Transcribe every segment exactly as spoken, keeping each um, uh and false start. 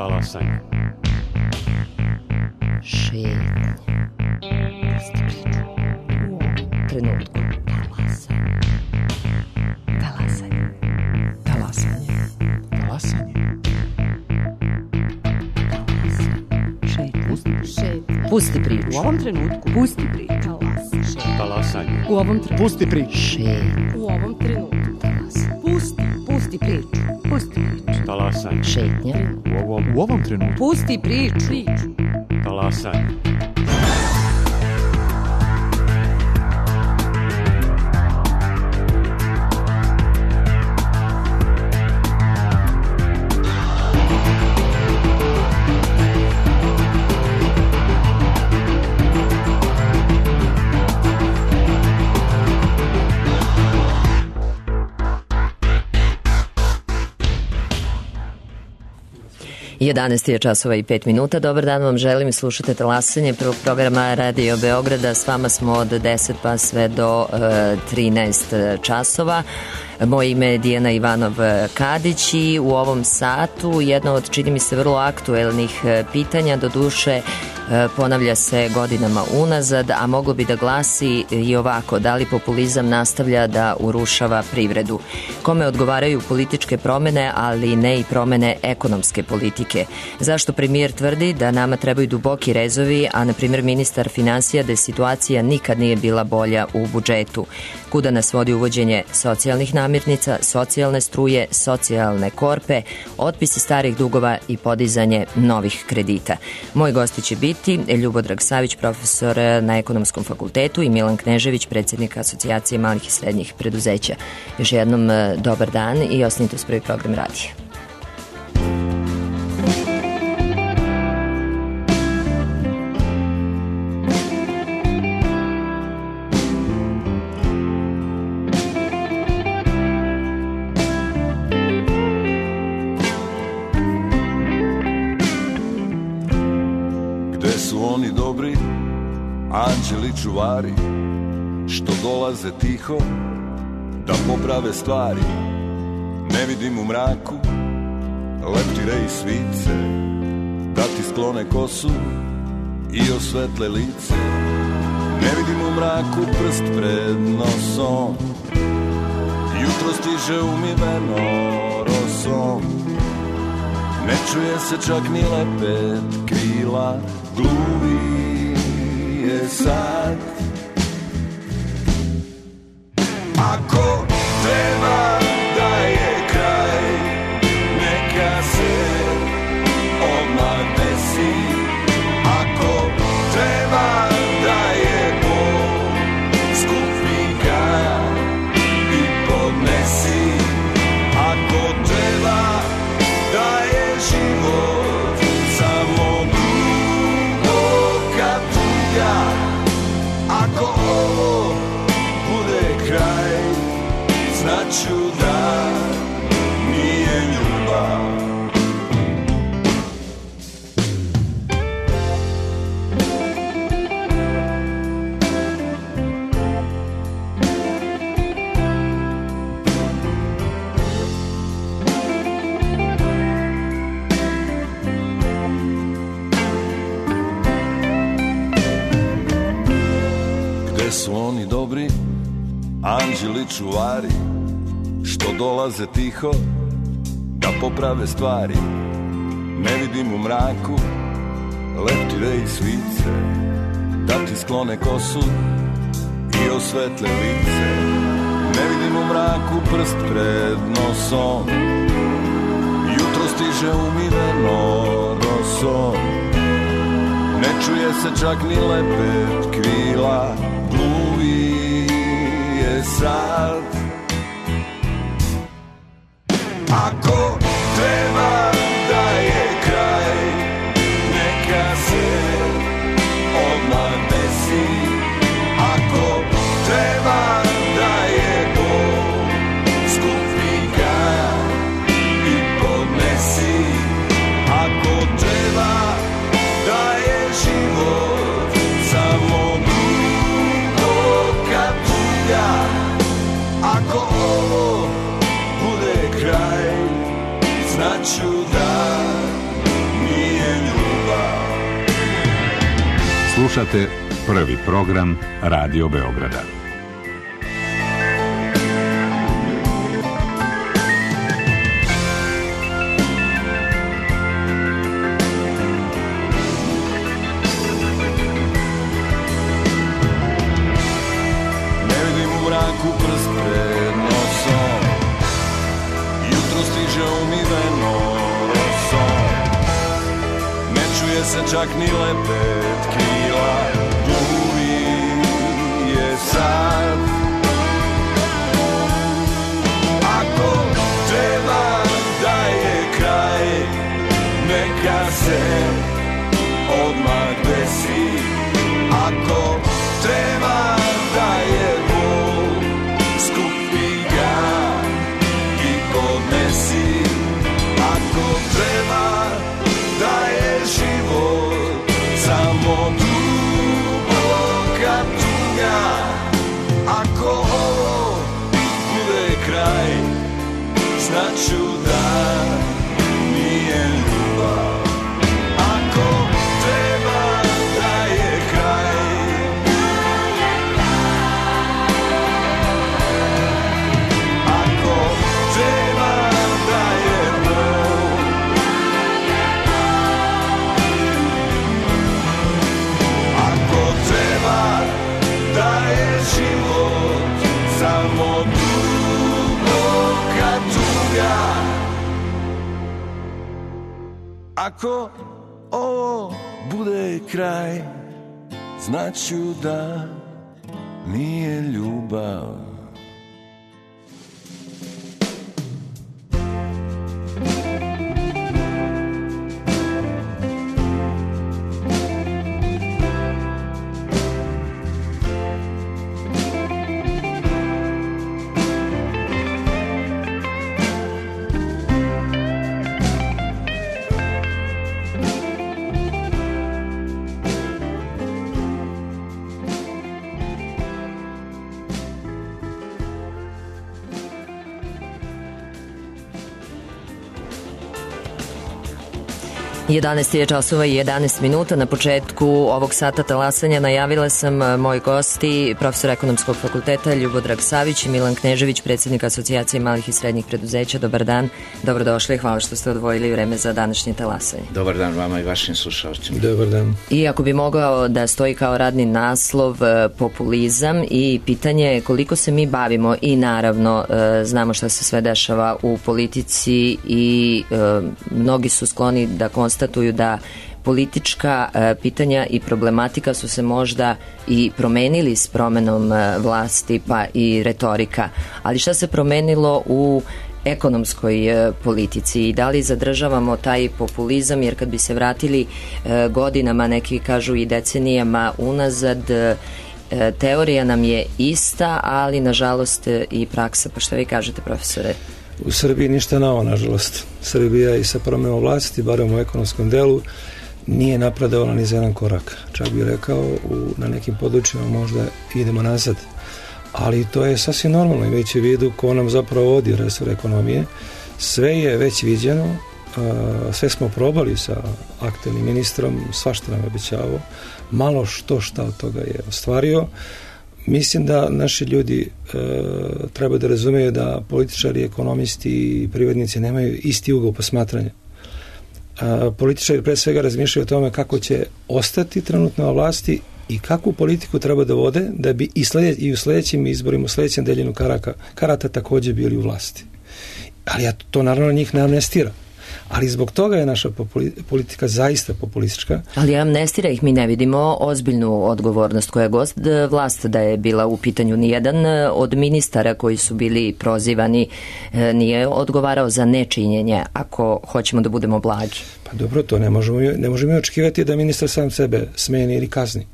Talasanje. Šetnja. Pusti priču. U ovom trenutku. Talasanje. Talasanje. Talasanje. Šetnja. Pusti priču. U ovom trenutku. Pusti priču. Talasanje. U ovom trenutku. Pusti priču. Šetnja. U ovom trenutku. Talasanje. Pusti. Pusti priču. Pusti priču. Talasanje. Šetnja. U ovom, u ovom trenutku. Pusti priču. Priču. Talasanje. jedanaest je časova i pet minuta. Dobar dan vam želim i slušate Talasanje prvog programa Radio Beograda. S vama smo od deset pa sve do e, trinaest časova. Moje ime je Dijana Ivanov Kadić i u ovom satu jedno od, čini mi se, vrlo aktuelnih pitanja, do duše ponavlja se godinama unazad, a moglo bi da glasi i ovako: da li populizam nastavlja da urušava privredu? Kome odgovaraju političke promene, ali ne i promene ekonomske politike? Zašto premijer tvrdi da nama trebaju duboki rezovi, a na primjer ministar finansija da situacija nikad nije bila bolja u budžetu? Kuda nas vodi uvođenje socijalnih namirnica, socijalne struje, socijalne korpe, otpisi starih dugova i podizanje novih kredita? Moji gosti će biti Ljubodrag Savić, profesor na Ekonomskom fakultetu, i Milan Knežević, predsjednik Asocijacije malih i srednjih preduzeća. Još jednom dobar dan i ostanite uz prvi program radija. Anđeli čuvari što dolaze tiho da poprave stvari. Ne vidim u mraku leptire i svice da ti sklone kosu i osvetle lice. Ne vidim u mraku prst pred nosom, jutro stiže umiveno rosom. Ne čuje se čak ni lepet krila, gluvi je sad. Ako treba da je kraj, neka se odmah desi. Ako treba da je bol, skupi ga i podnesi. Ako treba da je život samo duboka tuga, ako ovo bude kraj, znaću da nije ljubav. Gde su oni dobri anđeli čuvari što dolaze tiho da poprave stvari? Ne vidim u mraku leptire i svice da ti sklone kosu i osvetle lice. Ne vidim u mraku prst pred nosom, jutro stiže umiveno rosom. Ne čuje se čak ni lepet krila, gluvi je sad. Ako treba da je kraj, neka se odmah desi. Ako treba da je bol, skupi ga i podnesi. Ako treba da je život samo duboka tuga, ako ovo bude kraj, Slušate prvi program Radio Beograda. Ne vidim u mraku prst pred nosom, jutro stiže umiveno rosom. Ne čuje se čak ni lepet krila, duvi je sad. Ako treba da je kraj, neka se odmah desi. Ako treba da je bol, skupi ga i podnesi. Ako treba da je život samo duboka tuga, ako ovo bude kraj, znaću da nije ljubav. Ako treba da je kraj, ako treba da je bol, ako treba da je život samo duboka tuga, ako ovo bude kraj, znaću da nije ljubav. jedanaest je časova i jedanaest minuta. Na početku ovog sata talasanja najavila sam moji gosti, profesor ekonomskog fakulteta Ljubodrag Savić i Milan Knežević, predsjednik Asocijacije malih i srednjih preduzeća. Dobar dan, dobrodošli, hvala što ste odvojili vreme za današnje talasanje. Dobar dan vama i vašim slušalcima. Dobar dan. I ako bi mogao da stoji kao radni naslov populizam i pitanje koliko se mi bavimo i naravno znamo šta se sve dešava u politici i mnogi su skloni da konstatuju da politička e, pitanja i problematika su se možda i promenili s promenom e, vlasti pa i retorika. Ali šta se promenilo u ekonomskoj e, politici i da li zadržavamo taj populizam, jer kad bi se vratili e, godinama, neki kažu i decenijama unazad, e, teorija nam je ista, ali nažalost e, i praksa. Pa šta vi kažete, profesore? U Srbiji ništa novo, nažalost. Srbija i sa promenom vlasti, barem u ekonomskom delu, nije napredovala ni za jedan korak. Čak bih rekao, u, na nekim područjima možda idemo nazad. Ali to je sasvim normalno, imajući u vidu ko nam zapravo vodi resor ekonomije. Sve je već viđeno, sve smo probali sa aktuelnim ministrom, svašta nam je obećavao, malo što šta od toga je ostvario. Mislim da naši ljudi e, treba da razumeju da političari, ekonomisti i privrednici nemaju isti ugao posmatranja. E, političari pre svega razmišljaju o tome kako će ostati trenutno na vlasti i kakvu politiku treba da vode da bi i, slede, i u sledećim izborima, u sledećem deljenju karaka, karata takođe bili u vlasti. Ali ja to naravno njih ne amnestira. Ali zbog toga je naša politika zaista populistička. Ali amnestira ih mi ne vidimo ozbiljnu odgovornost koja je gost vlast da je bila u pitanju. Nijedan od ministara koji su bili prozivani nije odgovarao za nečinjenje, ako hoćemo da budemo blagi. Pa dobro, to ne možemo, ne možemo očekivati da ministar sam sebe smeni ili kazni.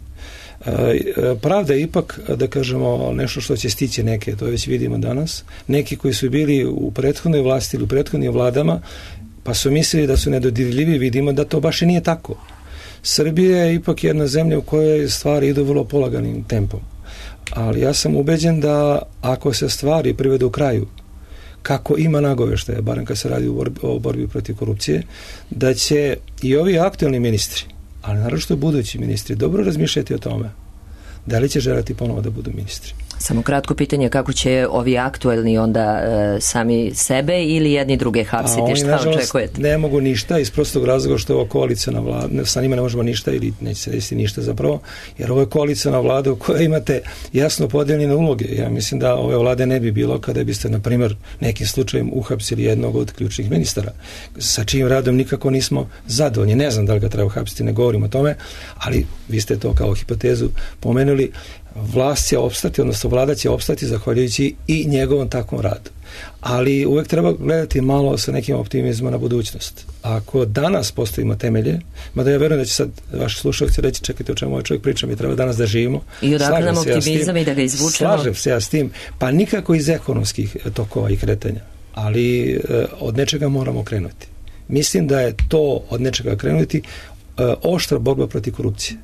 Pravda je ipak, da kažemo, nešto što će stići neke, to već vidimo danas. Neki koji su bili u prethodnoj vlasti ili u prethodnim vladama, pa su mislili da su nedodirljivi, vidimo da to baš i nije tako. Srbija je ipak jedna zemlja u kojoj stvari idu vrlo polaganim tempom. Ali ja sam ubeđen da ako se stvari privedu u kraju, kako ima nagoveštaja, barem kad se radi o borbi, o borbi protiv korupcije, da će i ovi aktuelni ministri ali naravno što budući ministri, dobro razmišljati o tome. Da li će želiti ponovo da budu ministri? Samo kratko pitanje, kako će ovi aktuelni onda e, sami sebe ili jedni druge hapsiti? Oni, šta nažalost, očekujete? Ne mogu ništa iz prostog razloga što je ovo koalicijna vlada, sa njima ne možemo ništa ili neće se desiti ništa zapravo, jer ovo je koalicijna vlada u kojoj imate jasno podijeljene uloge. Ja mislim da ove vlade ne bi bilo kada biste, na primjer, nekim slučajem uhapsili jednog od ključnih ministara, sa čijim radom nikako nismo zadovoljni. Ne znam da li ga treba uhapsiti, ne govorim o tome, ali vi ste to kao hipotezu pomenuli. Vlast će opstati, odnosno vlada će opstati zahvaljujući i njegovom takvom radu. Ali uvek treba gledati malo sa nekim optimizmom na budućnost. Ako danas postavimo temelje, mada ja verujem da će sad vaši slušalci reći, čekajte, o čemu ovaj čovjek priča, mi treba danas da živimo. I odakle nam optimizam ja i da ga izvučemo. Slažem se ja s tim, pa nikako iz ekonomskih tokova i kretanja, ali e, od nečega moramo krenuti. Mislim da je to od nečega krenuti e, oštra borba protiv korupcije.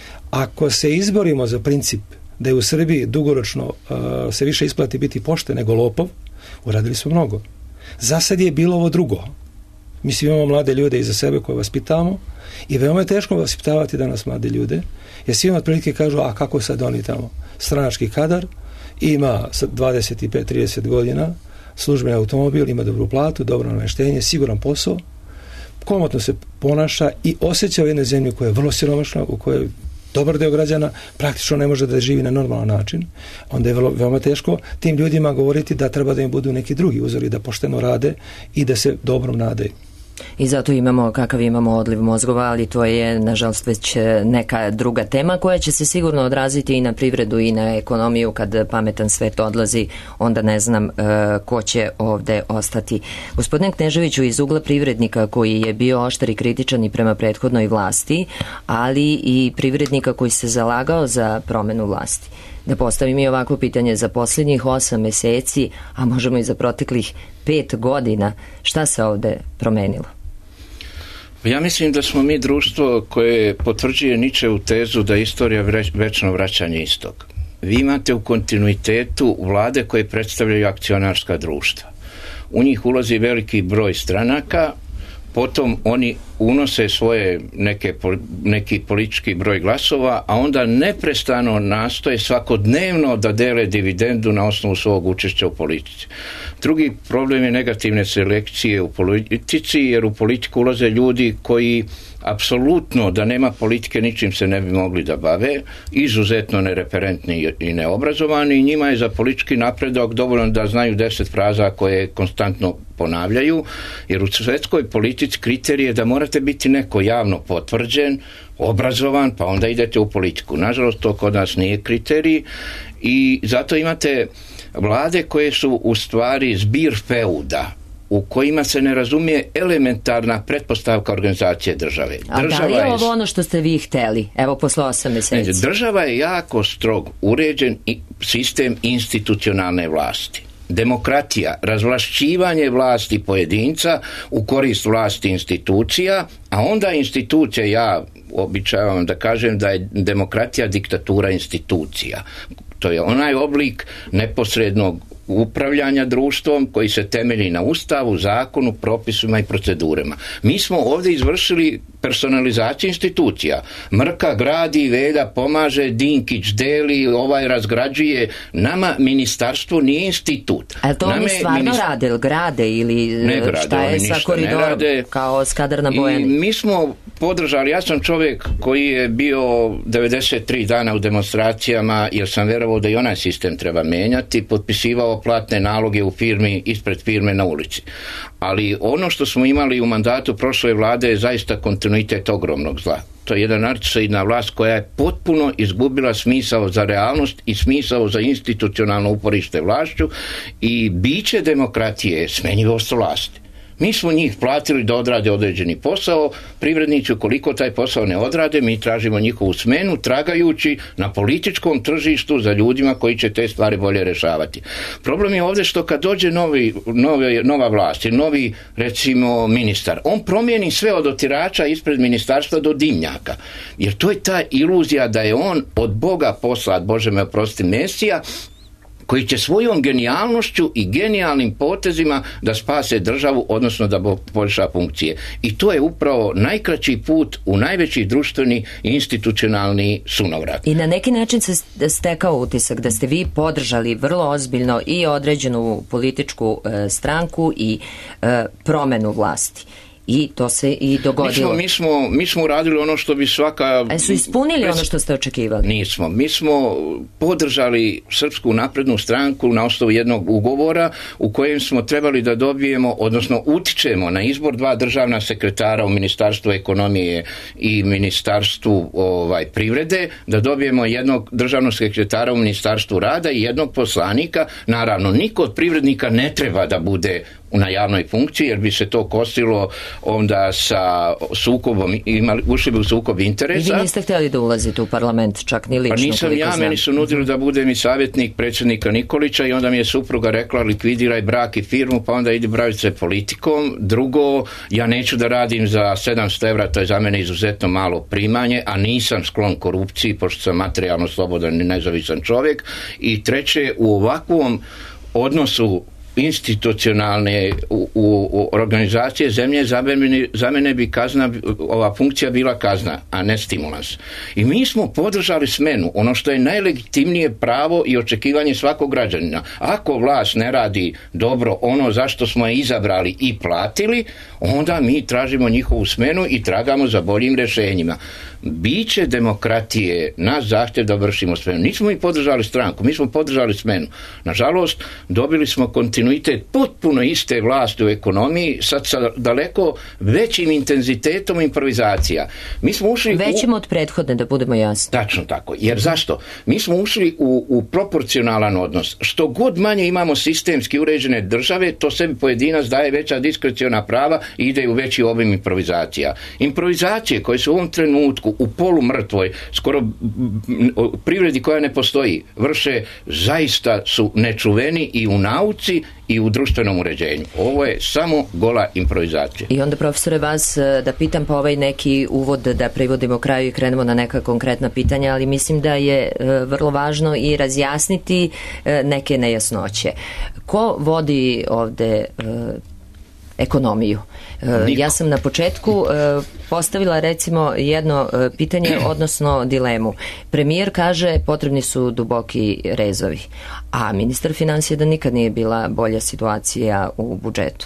Ako se izborimo za princip da je u Srbiji dugoročno uh, se više isplati biti pošten nego lopov, uradili smo mnogo. Za sad je bilo ovo drugo. Mi svi imamo mlade ljude iza sebe koje vaspitavamo i veoma je teško vaspitavati danas mlade ljude, jer svi otprilike kažu, a kako sad oni tamo? Stranački kadar, ima dvadeset pet do trideset godina, službeni automobil, ima dobru platu, dobro nameštenje, siguran posao, komotno se ponaša i osjeća u jednoj zemlji koja je vrlo siromašna, u kojoj dobar deo građana praktično ne može da živi na normalan način, onda je vrlo, veoma teško tim ljudima govoriti da treba da im budu neki drugi uzori, da pošteno rade i da se dobrom nadaju. I zato imamo kakav imamo odliv mozgova, ali to je nažalost već neka druga tema koja će se sigurno odraziti i na privredu i na ekonomiju. Kad pametan svet odlazi, onda ne znam uh, ko će ovde ostati. Gospodine Kneževiću, iz ugla privrednika koji je bio oštar i kritičan i prema prethodnoj vlasti, ali i privrednika koji se zalagao za promenu vlasti, da postavim i ovako pitanje, za posljednjih osam meseci, a možemo i za proteklih pet godina, šta se ovde promenilo? Ja mislim da smo mi društvo koje potvrđuje Ničevu tezu da je istorija večno vraćanje istog. Vi imate u kontinuitetu vlade koje predstavljaju akcionarska društva. U njih ulazi veliki broj stranaka, potom oni unose svoje neke, neki politički broj glasova, a onda neprestano nastoje svakodnevno da dele dividendu na osnovu svog učešća u politici. Drugi problem je negativne selekcije u politici, jer u politiku ulaze ljudi koji apsolutno da nema politike ničim se ne bi mogli da bave, izuzetno nereferentni i neobrazovani, i njima je za politički napredak dovoljno da znaju deset fraza koje konstantno ponavljaju, jer u svetskoj politici kriterij je da morate biti neko javno potvrđen, obrazovan, pa onda idete u politiku. Nažalost, to kod nas nije kriterij i zato imate vlade koje su u stvari zbir feuda, u kojima se ne razumije elementarna pretpostavka organizacije države. A država da li je ovo ono što ste vi hteli? Evo, posle osam meseci. Država je jako strog uređen sistem institucionalne vlasti. Demokratija, razvlašćivanje vlasti pojedinca u korist vlasti institucija, a onda institucija, ja običavam da kažem da je demokratija diktatura institucija. To je onaj oblik neposrednog upravljanja društvom koji se temelji na ustavu, zakonu, propisima i procedurama. Mi smo ovdje izvršili personalizaciju institucija. Mrka gradi, Velja pomaže, Dinkić deli, ovaj razgrađuje. Nama ministarstvo nije institut. A to oni stvarno minist... rade, grade ili ne grade, šta je sa koridorom kao Skadar na Bojani? I mi smo podržali, ja sam čovjek koji je bio devedeset tri dana u demonstracijama jer sam verovao da i onaj sistem treba menjati, potpisivao platne naloge u firmi, ispred firme na ulici. Ali ono što smo imali u mandatu prošle vlade je zaista kontinuitet ogromnog zla. To je jedna narcisoidna vlast koja je potpuno izgubila smisao za realnost i smisao za institucionalno uporište vlašću i biće demokratije je smenjivost vlasti. Mi smo njih platili da odrade određeni posao, privrednici ukoliko taj posao ne odrade, mi tražimo njihovu smenu, tragajući na političkom tržištu za ljudima koji će te stvari bolje rešavati. Problem je ovdje što kad dođe novi, novi, nova vlast, novi recimo ministar, on promijeni sve od otirača ispred ministarstva do dimnjaka. Jer to je ta iluzija da je on od Boga poslat, Bože me oprosti, Mesija, koji će svojom genijalnošću i genijalnim potezima da spase državu, odnosno da poboljša funkcije. I to je upravo najkraći put u najveći društveni i institucionalni sunovrat. I na neki način se stekao utisak da ste vi podržali vrlo ozbiljno i određenu političku e, stranku i e, promenu vlasti. I to se i dogodilo. Mi smo, mi smo, mi smo uradili ono što bi svaka... A su ispunili ono što ste očekivali? Nismo. Mi smo podržali Srpsku naprednu stranku na osnovu jednog ugovora u kojem smo trebali da dobijemo, odnosno utičemo na izbor dva državna sekretara u Ministarstvu ekonomije i Ministarstvu ovaj, privrede, da dobijemo jednog državnog sekretara u Ministarstvu rada i jednog poslanika. Naravno, niko od privrednika ne treba da bude na javnoj funkciji, jer bi se to kosilo onda sa sukobom, imali, ušli bi u sukob interesa. I vi niste htjeli da ulazite u parlament, čak ni lično? Pa nisam ja, znam. Meni su nudili da budem i savjetnik predsjednika Nikolića i onda mi je supruga rekla likvidiraj brak i firmu, pa onda idi baviti se politikom. Drugo, ja neću da radim za sedamsto evra, to je za mene izuzetno malo primanje, a nisam sklon korupciji, pošto sam materijalno slobodan i nezavisan čovjek. I treće, u ovakvom odnosu institucionalne u, u, u organizacije zemlje za mene, za mene bi kazna, ova funkcija bila kazna, a ne stimulans. I mi smo podržali smenu, ono što je najlegitimnije pravo i očekivanje svakog građanina. Ako vlast ne radi dobro ono zašto smo je izabrali i platili, onda mi tražimo njihovu smenu i tragamo za boljim rješenjima. Biće demokratije na zahtjev da vršimo smenu. Nismo mi podržali stranku, mi smo podržali smenu. Nažalost, dobili smo kontinuitet potpuno iste vlasti u ekonomiji, sad sa daleko većim intenzitetom improvizacija. Mi smo ušli većim u... od prethodne, da budemo jasni. Tačno tako. Jer zašto? Mi smo ušli u, u proporcionalan odnos. Što god manje imamo sistemski uređene države, to sebi pojedinac daje veća diskreciona prava i ide u veći obim improvizacija. Improvizacije koje su u ovom trenutku u polumrtvoj, skoro privredi koja ne postoji, vrše, zaista su nečuveni i u nauci i u društvenom uređenju. Ovo je samo gola improvizacija. I onda, profesore, vas da pitam pa ovaj neki uvod da privodimo kraju i krenemo na neka konkretna pitanja, ali mislim da je vrlo važno i razjasniti neke nejasnoće. Ko vodi ovde ekonomiju? Niko. Ja sam na početku postavila recimo jedno pitanje, odnosno dilemu. Premijer kaže potrebni su duboki rezovi, a ministar financija da nikad nije bila bolja situacija u budžetu.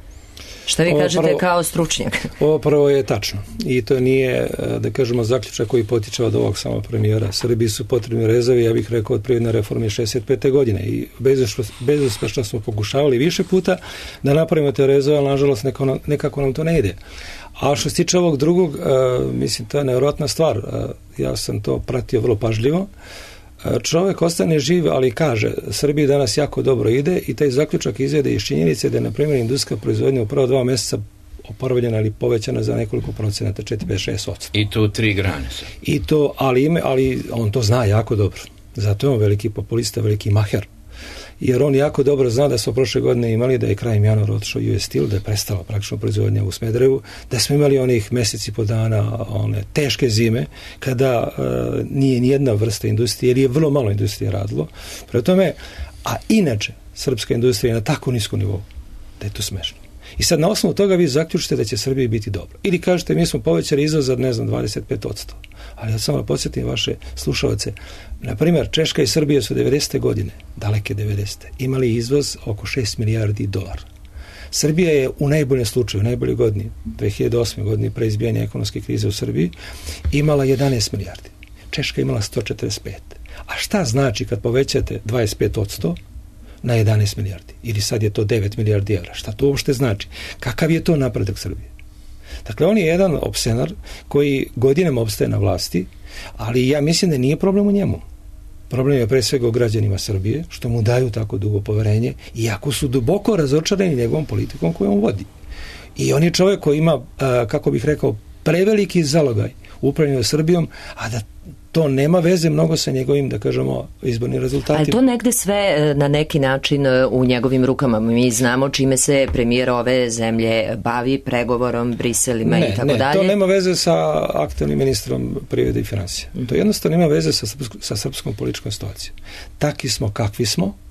Šta vi ovo kažete prvo, kao stručnjak? Ovo prvo je tačno i to nije, da kažemo, zaključak koji potiče od ovog samo premijera. Srbiji su potrebni rezovi, ja bih rekao, od privredne reforme šezdeset pete godine i bezuspešno smo pokušavali više puta da napravimo te rezove, ali nažalost nekako, nekako nam to ne ide. A što se tiče ovog drugog, uh, mislim, to je nevjerojatna stvar. Uh, ja sam to pratio vrlo pažljivo. Čovjek ostane živ, ali kaže, Srbiji danas jako dobro ide i taj zaključak izvede iz činjenice da je, na primjer, industrijska proizvodnja u prvo dva mjeseca oporavljena ili povećana za nekoliko procenata, četiri, pet, šest odsto. I to tri grane. I to, ali, ime, ali on to zna jako dobro. Zato je on veliki populista, veliki maher. Jer on jako dobro zna da smo prošle godine imali da je krajem januara otišao U S Steel, da je prestala praktično proizvodnja u Smederevu, da smo imali onih mjeseci po dana, one teške zime, kada uh, nije nijedna vrsta industrije, jer je vrlo malo industrije radilo. Prema tome, a inače, srpska industrija je na tako niskom nivou, da je to smešno. I sad na osnovu toga vi zaključite da će Srbiji biti dobro. Ili kažete, mi smo povećali izvoz za, ne znam, dvadeset pet odsto. Ali ja samo podsjetim vaše slušalce. Na primjer, Češka i Srbija su devedesete godine, daleke devedesete, imali izvoz oko šest milijardi dolara. Srbija je u najboljem slučaju, u najboljoj godini, dve hiljade osme godini pre izbijanja ekonomske krize u Srbiji, imala jedanaest milijardi. Češka imala sto četrdeset pet. A šta znači kad povećate dvadeset pet odsto na jedanaest milijardi? Ili sad je to devet milijardi evra. Šta to uopšte znači? Kakav je to napredak Srbije? Dakle, on je jedan opsenar koji godinama opstaje na vlasti, ali ja mislim da nije problem u njemu. Problem je pre svega u građanima Srbije, što mu daju tako dugo poverenje, iako su duboko razočarani njegovom politikom koju on vodi. I on je čovjek koji ima, kako bih rekao, preveliki zalogaj u upravljanju Srbijom, a da to nema veze mnogo sa njegovim, da kažemo, izbornim rezultatima. Ali to negde sve na neki način u njegovim rukama. Mi znamo čime se premijer ove zemlje bavi, pregovorom, Briselima ne, i tako ne, dalje. To nema veze sa aktualnim ministrom privrede i financija. Mm. To jednostavno ima veze sa, srpsko, sa srpskom političkom situacijom. Taki smo kakvi smo,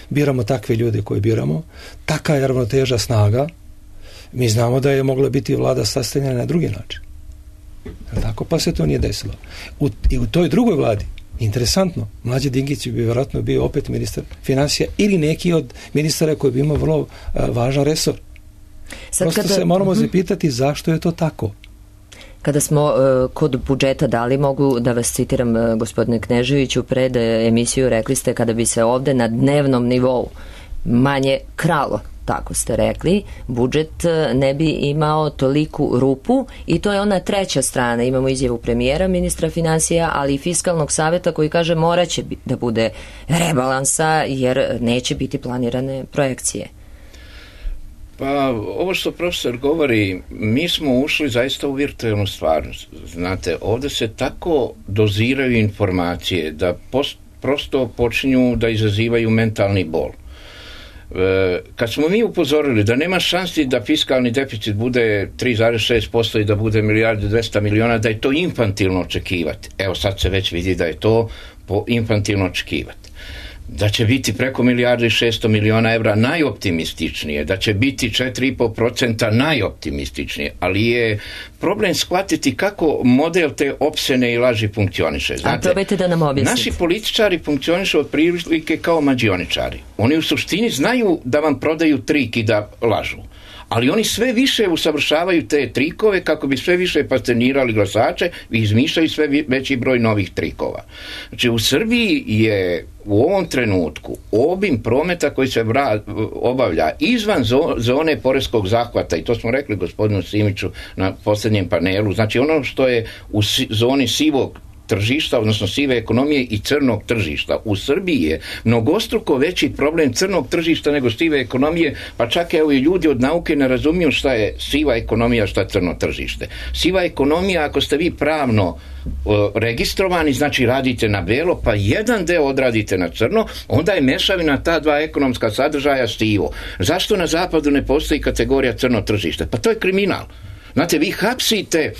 biramo takve ljude koje biramo, taka je ravnoteža snaga. Mi znamo da je mogla biti vlada sastavljena na drugi način. Tako, pa se to nije desilo. U, I u toj drugoj vladi, interesantno, Mlađe Dinkić bi vjerojatno bio opet ministar financija ili neki od ministara koji bi imao vrlo uh, važan resor. Sad Prosto kada, se moramo uh-huh. zapitati zašto je to tako. Kada smo uh, kod budžeta, da li mogu da vas citiram, uh, gospodine Kneževiću, pred uh, emisiju rekli ste kada bi se ovde na dnevnom nivou manje kralo, tako ste rekli, budžet ne bi imao toliku rupu i to je ona treća strana. Imamo izjavu premijera, ministra financija, ali i fiskalnog saveta koji kaže moraće da bude rebalansa jer neće biti planirane projekcije. Pa ovo što profesor govori, mi smo ušli zaista u virtualnu stvarnost. Znate, ovdje se tako doziraju informacije da post, prosto počinju da izazivaju mentalni bol. Kad smo mi upozorili da nema šansi da fiskalni deficit bude tri zarez šest posto i da bude milijardu dvesta miliona, da je to infantilno očekivati. Evo sad se već vidi da je to infantilno očekivati. Da će biti preko milijardu i šesto miliona evra najoptimističnije, da će biti četiri i pol procenta najoptimističnije, ali je problem shvatiti kako model te opsene i laži funkcioniše. Znate, a probajte da nam objasnite. Naši političari funkcionišu od prilike kao mađioničari. Oni u suštini znaju da vam prodaju trik i da lažu. Ali oni sve više usavršavaju te trikove kako bi sve više fascinirali glasače i izmišljaju sve veći broj novih trikova. Znači u Srbiji je u ovom trenutku obim prometa koji se vra, obavlja izvan zone poreskog zahvata, i to smo rekli gospodinu Simiću na posljednjem panelu, znači ono što je u zoni sivog tržišta, odnosno sive ekonomije i crnog tržišta. U Srbiji je mnogostruko veći problem crnog tržišta nego sive ekonomije, pa čak evo i ljudi od nauke ne razumiju šta je siva ekonomija, šta je crno tržište. Siva ekonomija, ako ste vi pravno o, registrovani, znači radite na belo, pa jedan deo odradite na crno, onda je mešavina ta dva ekonomska sadržaja sivo. Zašto na zapadu ne postoji kategorija crno tržište? Pa to je kriminal. Znate, vi hapsite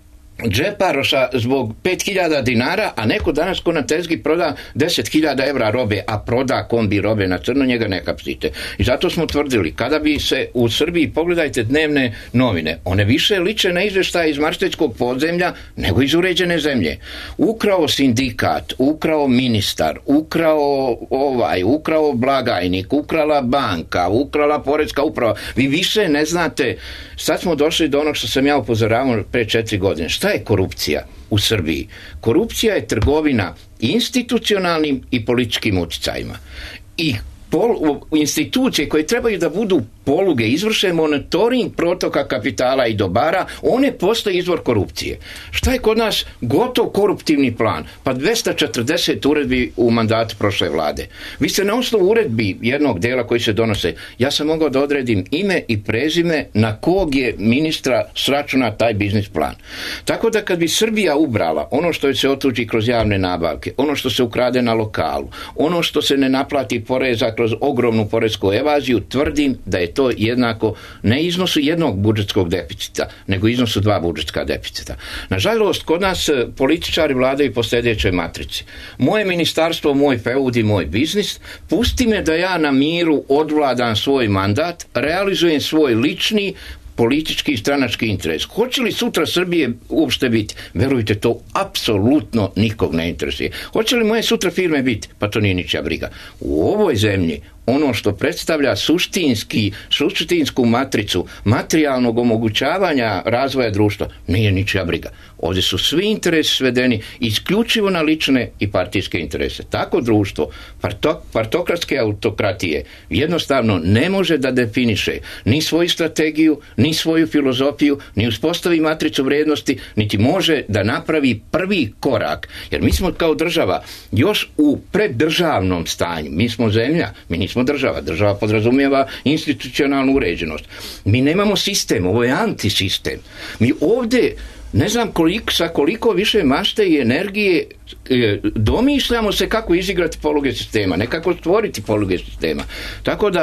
džeparoša zbog pet hiljada dinara, a neko danas ko na tezgi proda deset hiljada evra robe, a proda kombi robe na crno, njega ne hapsite. I zato smo tvrdili, kada bi se u Srbiji, pogledajte dnevne novine, one više liče na izveštaje iz marsteljskog podzemlja nego iz uređene zemlje. Ukrao sindikat, ukrao ministar, ukrao ovaj, ukrao blagajnik, ukrala banka, ukrala poreska uprava. Vi više ne znate. Sad smo došli do onog što sam ja upozoravao pre četiri godine. Šta je korupcija u Srbiji? Korupcija je trgovina institucionalnim i političkim uticajima. I pol, institucije koje trebaju da budu poluge, izvrše monitoring protoka kapitala i dobara, one postoje izvor korupcije. Šta je kod nas gotov koruptivni plan? Pa dvesta četrdeset uredbi u mandatu prošle vlade. Vi ste na osnovu uredbi jednog dela koji se donose, ja sam mogao da odredim ime i prezime na kog je ministra sračuna taj biznis plan. Tako da kad bi Srbija ubrala ono što se otuđi kroz javne nabavke, ono što se ukrade na lokalu, ono što se ne naplati poreza kroz ogromnu poresku evaziju, tvrdim da je to jednako ne iznosu jednog budžetskog deficita, nego iznosu dva budžetska deficita. Nažalost, kod nas političari vladaju po sljedećoj matrici. Moje ministarstvo, moj feud i moj biznis, pusti me da ja na miru odvladam svoj mandat, realizujem svoj lični politički i stranački interes. Hoće li sutra Srbije uopšte biti? Verujte, to apsolutno nikog ne interesuje. Hoće li moje sutra firme biti? Pa to nije ničija briga. U ovoj zemlji ono što predstavlja suštinski, suštinsku matricu materijalnog omogućavanja razvoja društva nije ničija briga. Ovdje su svi interesi svedeni isključivo na lične i partijske interese. Tako društvo partok, partokratske autokratije jednostavno ne može da definiše ni svoju strategiju, ni svoju filozofiju, ni uspostavi matricu vrijednosti, niti može da napravi prvi korak. Jer mi smo kao država još u preddržavnom stanju. Mi smo zemlja, mi nismo država. Država podrazumijeva institucionalnu uređenost. Mi nemamo sistem, ovo je antisistem. Mi ovdje ne znam koliko, sa koliko više mašte i energije e, domišljamo se kako izigrati poluge sistema, ne kako stvoriti poluge sistema. Tako da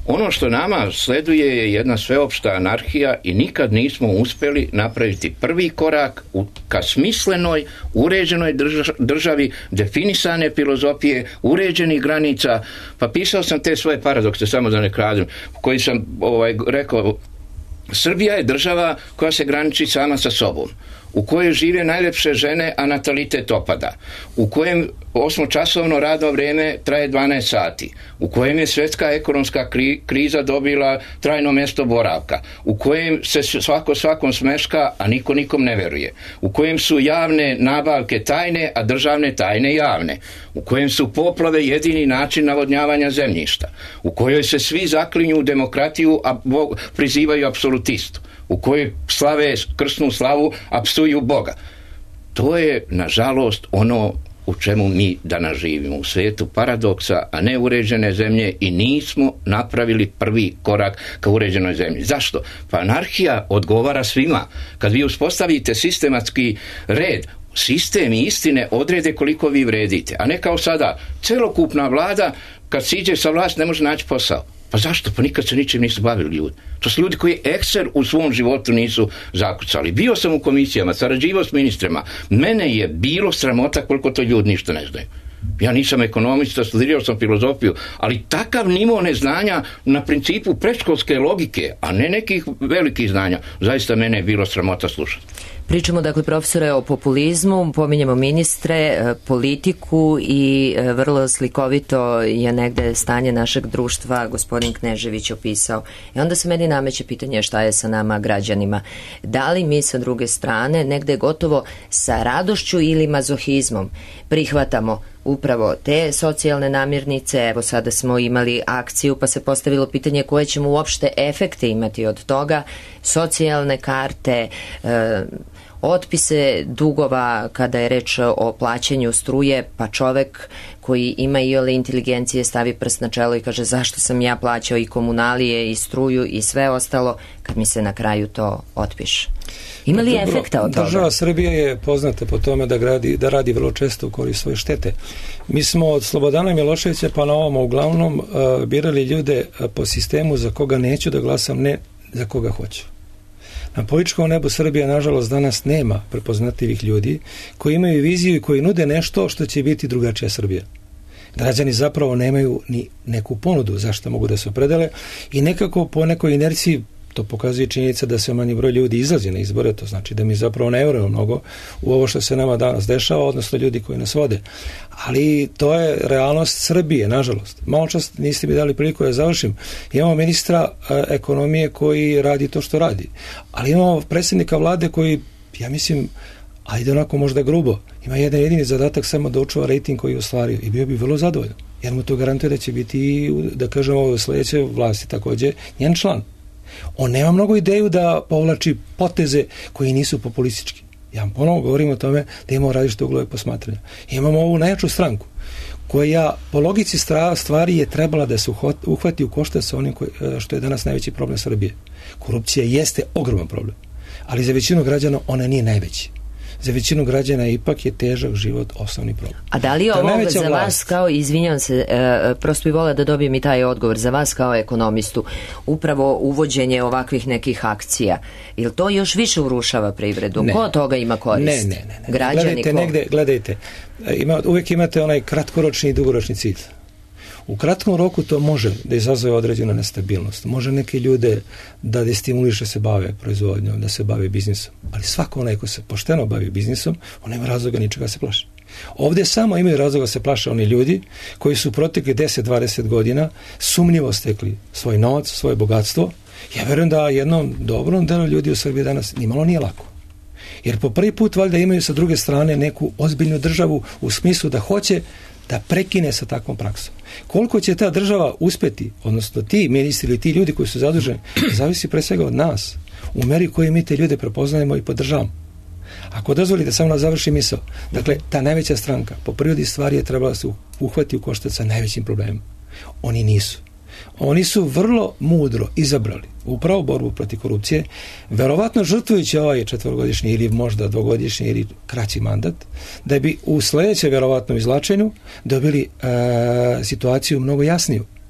Ono što nama sleduje je jedna sveopšta anarhija i nikad nismo uspjeli napraviti prvi korak u, ka smislenoj, uređenoj državi, definisane filozofije, uređenih granica. Pa pisao sam te svoje paradokse, samo da ne kradem, koji sam ovaj, rekao, Srbija je država koja se graniči sama sa sobom, u kojoj žive najljepše žene, a natalitet opada, u kojem osmočasovno radno vrijeme traje dvanaest sati, u kojem je svjetska ekonomska kri, kriza dobila trajno mjesto boravka, u kojem se svako svakom smeška, a niko nikom ne veruje, u kojem su javne nabavke tajne, a državne tajne javne, u kojem su poplave jedini način navodnjavanja zemljišta, u kojoj se svi zaklinju u demokratiju, a Bog, prizivaju apsolutistu, u kojoj slave krsnu slavu, a psuju Boga. To je, nažalost, ono u čemu mi danas živimo, u svijetu paradoksa, a ne uređene zemlje, i nismo napravili prvi korak ka uređenoj zemlji. Zašto? Pa anarhija odgovara svima. Kad vi uspostavite sistematski red, sistem i istine odrede koliko vi vredite, a ne kao sada, celokupna vlada kad siđe sa vlast ne može naći posao. Pa zašto? Pa nikad se ničim nisu bavili ljudi. To su ljudi koji ekser u svom životu nisu zakucali. Bio sam u komisijama, sarađivao s ministrima. Mene je bilo sramota koliko to ljudi ništa ne znaju. Ja nisam ekonomista, studirao sam filozofiju, ali takav nivo neznanja na principu predškolske logike, a ne nekih velikih znanja, zaista mene je bilo sramota slušati. Pričamo, dakle, profesore, o populizmu, pominjemo ministre, politiku i vrlo slikovito je negde stanje našeg društva gospodin Knežević opisao. I onda se meni nameće pitanje šta je sa nama građanima. Da li mi sa druge strane negde gotovo sa radošću ili mazohizmom prihvatamo upravo te socijalne namirnice? Evo sada smo imali akciju pa se postavilo pitanje koje ćemo uopšte efekte imati od toga, socijalne karte, e, otpise dugova kada je reč o plaćanju struje, pa čovek koji ima i ole inteligencije stavi prst na čelo i kaže zašto sam ja plaćao i komunalije i struju i sve ostalo kad mi se na kraju to otpiše. Ima li Dobro, efekta od toga? Država Srbije je poznata po tome da, gradi, da radi vrlo često u korist svoje štete. Mi smo od Slobodana Miloševića pa na ovom uglavnom uh, birali ljude uh, po sistemu za koga neću da glasam, ne za koga hoću. Na političkom nebu Srbije, nažalost, danas nema prepoznatljivih ljudi koji imaju viziju i koji nude nešto što će biti drugačija Srbija. Građani zapravo nemaju ni neku ponudu zašto mogu da se opredele i nekako po nekoj inerciji, to pokazuje činjenica da se manji broj ljudi izlazi na izbore, to znači da mi zapravo ne vjerujemo mnogo u ovo što se nama danas dešava, odnosno ljudi koji nas vode. Ali to je realnost Srbije, nažalost. Malo čas niste mi dali priliku da završim. Imamo ministra e, ekonomije koji radi to što radi. Ali imamo predsjednika vlade koji, ja mislim, ajde onako možda grubo, ima jedan jedini zadatak samo da očuva rejting koji je ostvario i bio bi vrlo zadovoljan. Jer mu to garantuje da će biti, da kažemo, u sledećoj vlasti također njen član. On nema mnogo ideju da povlači poteze koji nisu populistički. Ja vam ponovo govorim o tome da imamo različite uglove posmatranja. Imamo ovu najjaču stranku koja po logici stvari je trebala da se uhvati u koštac sa onim koji, što je danas najveći problem Srbije. Korupcija jeste ogroman problem, ali za većinu građana ona nije najveći. Za većinu građana ipak je težak život osnovni problem. A da li je ovo za vlast... vas kao, izvinjam se, e, prosto bi volila da dobijem i taj odgovor, za vas kao ekonomistu, upravo uvođenje ovakvih nekih akcija, ili to još više urušava privredu? Ne. Ko od toga ima korist? Ne, ne, ne. ne. Građani gledajte, ko? Negde, gledajte, ima, uvijek imate onaj kratkoročni i dugoročni cilj. U kratkom roku to može da izazove određenu nestabilnost. Može neke ljude da destimuliše se bave proizvodnjom, da se bave biznisom. Ali svako onaj ko se pošteno bavi biznisom, on nema razloga ničega se plaši. Ovdje samo imaju razloga da se plaše oni ljudi koji su protekli deset do dvadeset godina sumnjivo stekli svoj novac, svoje bogatstvo. Ja verujem da jednom dobrom delu ljudi u Srbiji danas nimalo nije lako. Jer po prvi put valjda imaju sa druge strane neku ozbiljnu državu u smislu da hoće da prekine sa takvom praksom. Koliko će ta država uspjeti, odnosno ti ministri ili ti ljudi koji su zaduženi, zavisi pre svega od nas, u meri koje mi te ljude prepoznajemo i podržavamo. Ako dozvolite, samo da završim misao. Dakle, ta najveća stranka, po prirodi stvari je trebala se uhvati u koštac sa najvećim problemima. Oni nisu. Oni su vrlo mudro izabrali upravo borbu protiv korupcije, verovatno žrtvujući ovaj četvorogodišnji ili možda dvogodišnji ili kraći mandat, da bi u sledećem verovatnom izvlačenju dobili e, situaciju mnogo jasniju.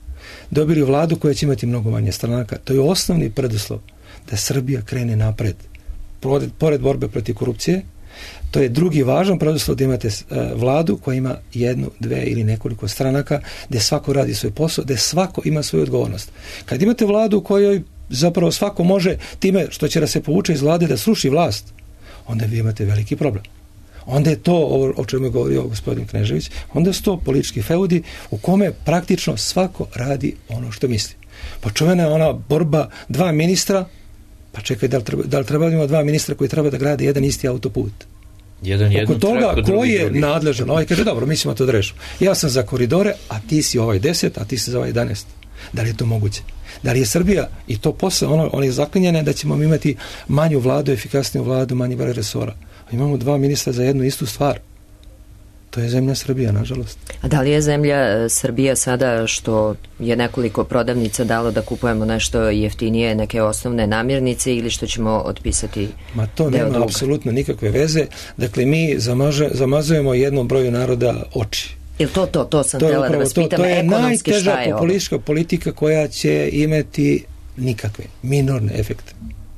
dobili vladu koja će imati mnogo manje stranaka. To je osnovni preduslov da Srbija krene napred. Pored, pored borbe protiv korupcije, to je drugi važan preduslov da imate uh, vladu koja ima jednu, dve ili nekoliko stranaka, gde svako radi svoj posao, gde svako ima svoju odgovornost. Kad imate vladu u kojoj zapravo svako može time što će da se povuče iz vlade da sruši vlast, onda vi imate veliki problem. Onda je to, ovo o čemu je govorio gospodin Knežević, onda su to politički feudi u kome praktično svako radi ono što misli. Pa čuvena je ona borba dva ministra, pa čekaj, da li treba, da li treba da ima dva ministra koji treba da grade jedan isti autoput? Jedan jednu oko toga traku, ko drugi, je drugi. nadležan, ovaj kaže dobro, mi ćemo to da rešimo. Ja sam za koridore, a ti si ovaj deset, a ti si za ovaj jedanaest. Da li je to moguće? Da li je Srbija i to posle ono, ono je zaklinjene da ćemo imati manju vladu, efikasniju vladu, manji broj resora. Imamo dva ministra za jednu istu stvar. To je zemlja Srbija, nažalost. A da li je zemlja Srbija sada što je nekoliko prodavnica dalo da kupujemo nešto jeftinije, neke osnovne namirnice ili što ćemo otpisati? Ma to deo nema duga? apsolutno nikakve veze. Dakle, mi zamaže, zamazujemo jednom broju naroda oči. Ili to, to, to sam To je htjela da upravo vas to, pitam to je ekonomski šta najteža je ovo? populistička politika koja će imati nikakve, minorne efekte.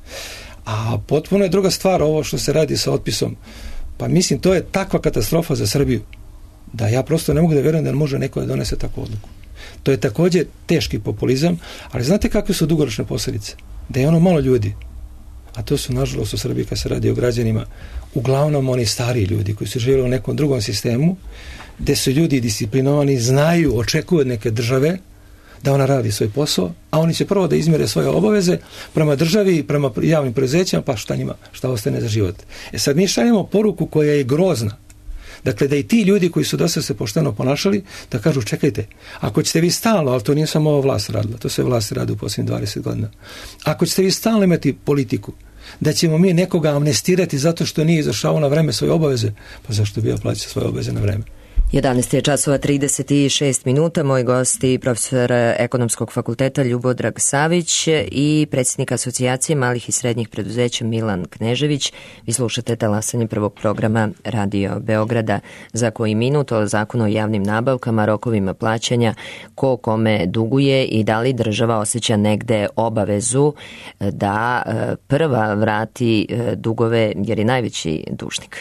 A potpuno je druga stvar ovo što se radi sa otpisom. Pa mislim, to je takva katastrofa za Srbiju da ja prosto ne mogu da vjerujem da može neko da donese takvu odluku. To je također teški populizam, ali znate kakve su dugoročne posljedice? Da je ono malo ljudi, a to su nažalost u Srbiji kad se radi o građanima, uglavnom oni stariji ljudi koji su živjeli u nekom drugom sistemu, gde su ljudi disciplinovani, znaju, očekuju od neke države da ona radi svoj posao, a oni će prvo da izmjere svoje obaveze prema državi i prema javnim preduzećima, pa šta njima, šta ostane za život. E sad mi šaljemo poruku koja je grozna. Dakle, da i ti ljudi koji su dosta se pošteno ponašali, da kažu, čekajte, ako ćete vi stalno, ali to nije samo ova vlast radila, to sve vlasti radi u posljednjih dvadeset godina, ako ćete vi stalno imati politiku, da ćemo mi nekoga amnestirati zato što nije izvršavao na vreme svoje obaveze, pa zašto bi ja plaćao svoje obaveze na vreme? jedanaest je časova trideset šest minuta. Moj gost je profesor Ekonomskog fakulteta Ljubodrag Savić i predsjednik Asocijacije malih i srednjih preduzeća Milan Knežević. Vi slušate talasanje prvog programa Radio Beograda. Za koji minut o zakonu o javnim nabavkama, rokovima plaćanja, ko kome duguje i da li država osjeća negde obavezu da prva vrati dugove jer je najveći dužnik.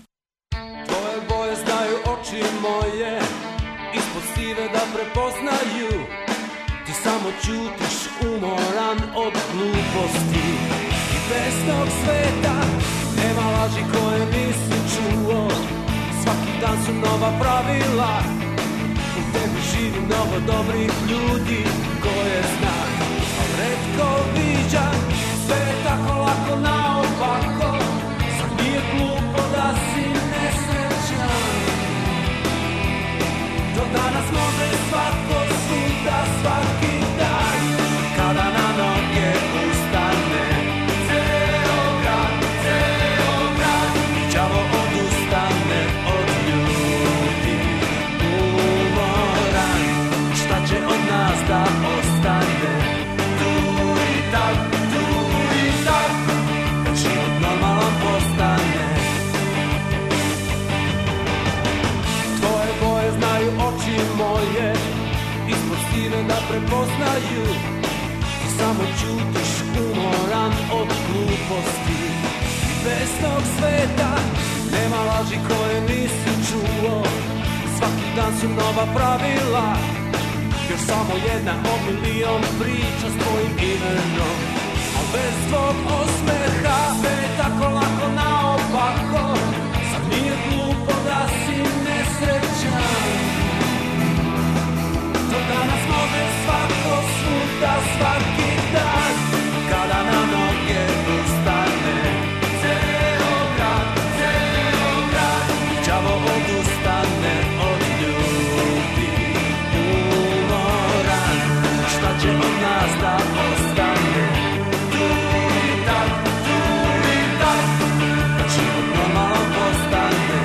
Moje ispod sive da prepoznaju, ti samo ćutiš umoran od gluposti i besnog sveta. Nema laži koje nisi čuo, svaki dan su nova pravila. U tebi živi mnogo dobrih ljudi koje znam, a retko viđam. Sve je tako lako naopako, sad nije glupo da si nesrećan. Do danas može svako svuda svaki dan, kada na noge ustane ceo grad, ceo grad. Đavo odustane od ljudi umoran, šta će od nas da ostane? Tu i tak, tu i tak, kad život normalan postane. Tvoje boje znaju oči moje, ispod sive da prepoznaju. Ti samo ćutiš umoran od gluposti i besnog sveta. Nema laži koje nisi čuo, svaki dan su nova pravila. Još samo jedna od milion priča s tvojim imenom, al bez tvog osmeha. Sve je tako lako naopako, sad nije glupo da si nesrećan. Do danas može svako svuda svaki dan, kada na noge ustane ceo grad, ceo grad. Đavo odustane od ljudi umoran, šta će od nas da ostane? Tu i tak, tu i tak, kad život normalan postane.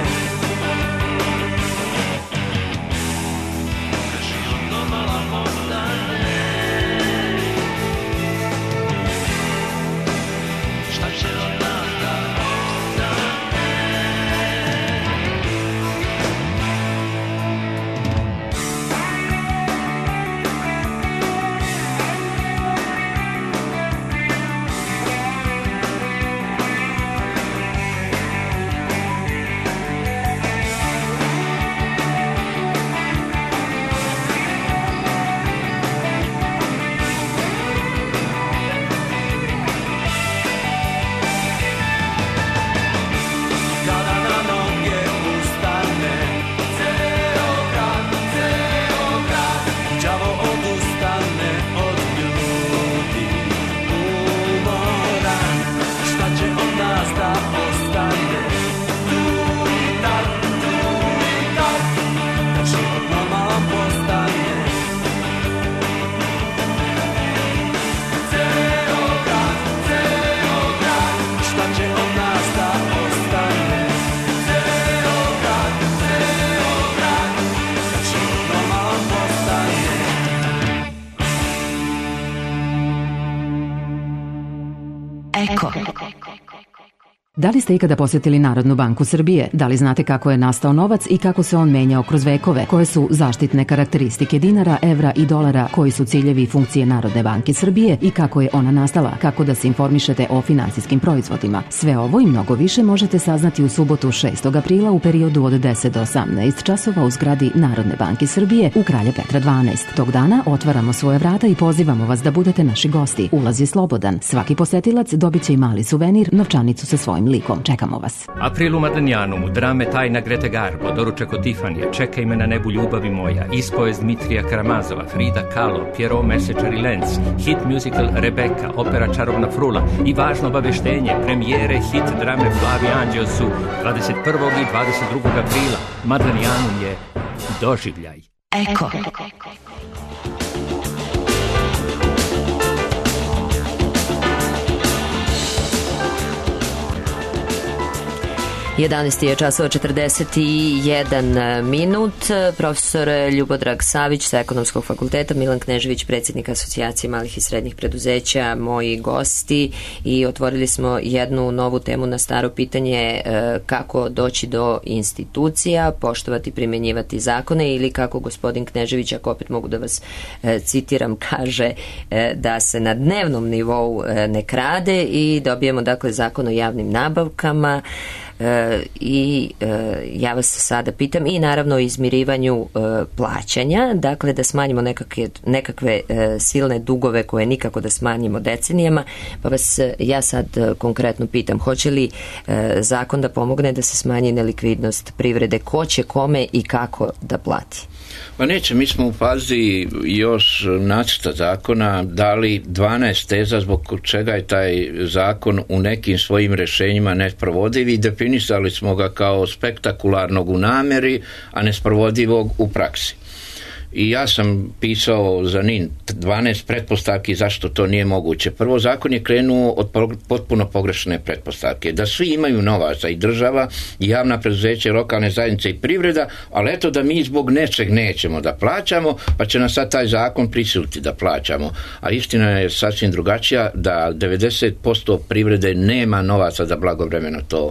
Eko. Da li ste ikada posjetili Narodnu banku Srbije? Da li znate kako je nastao novac i kako se on menjao kroz vekove? Koje su zaštitne karakteristike dinara, evra i dolara? Koji su ciljevi i funkcije Narodne banke Srbije i kako je ona nastala? Kako da se informišete o finansijskim proizvodima? Sve ovo i mnogo više možete saznati u subotu šestog aprila u periodu od deset do osamnaest časova u zgradi Narodne banke Srbije u Kralja Petra dvanaest. Tog dana otvaramo svoje vrata i pozivamo vas da budete naši gosti. Ulaz je slobodan. Svaki posetilac dobit će i mali suvenir, novčanicu sa svojim likom. Čekamo vas. April u Madlenjanumu, drame Tajna Grete Garbo, doručak od Tifanija, Čekaj me na nebu ljubavi moja, ispovest Dmitrija Karamazova, Frida Kahlo, Pierrot Mesečar i Lenz, hit musical Rebeka, opera Čarobna frula i važno obaveštenje, premijere hit drame Plavi anđeo su dvadeset prvog i dvadeset drugog aprila. Madlenjanum je doživljaj. Eko. jedanaest je časova četrdeset jedan minut. Profesor Ljubodrag Savić sa Ekonomskog fakulteta, Milan Knežević, predsjednik Asocijacije malih i srednjih preduzeća, moji gosti, i otvorili smo jednu novu temu na staro pitanje kako doći do institucija, poštovati, primjenjivati zakone, ili kako gospodin Knežević, ako opet mogu da vas citiram, kaže da se na dnevnom nivou ne krade, i dobijemo dakle zakon o javnim nabavkama. E, i e, ja vas sada pitam i naravno o izmirivanju e, plaćanja, dakle da smanjimo nekakve, nekakve e, silne dugove koje nikako da smanjimo decenijama, pa vas e, ja sad e, konkretno pitam, hoće li e, zakon da pomogne da se smanji nelikvidnost privrede, ko će kome i kako da plati? Pa neće, mi smo u fazi još nacrta zakona dali dvanaest teza zbog čega je taj zakon u nekim svojim rješenjima nesprovodiv, i definisali smo ga kao spektakularnog u namjeri, a nesprovodivog u praksi. I ja sam pisao za N I N dvanaest pretpostavki zašto to nije moguće. Prvo, zakon je krenuo od potpuno pogrešne pretpostavke, da svi imaju novaca, i država, i javna preduzeća, lokalne zajednice i privreda, ali eto da mi zbog nečeg nećemo da plaćamo, pa će nas sad taj zakon prisiliti da plaćamo. A istina je sasvim drugačija, da devedeset posto privrede nema novaca da blagovremeno to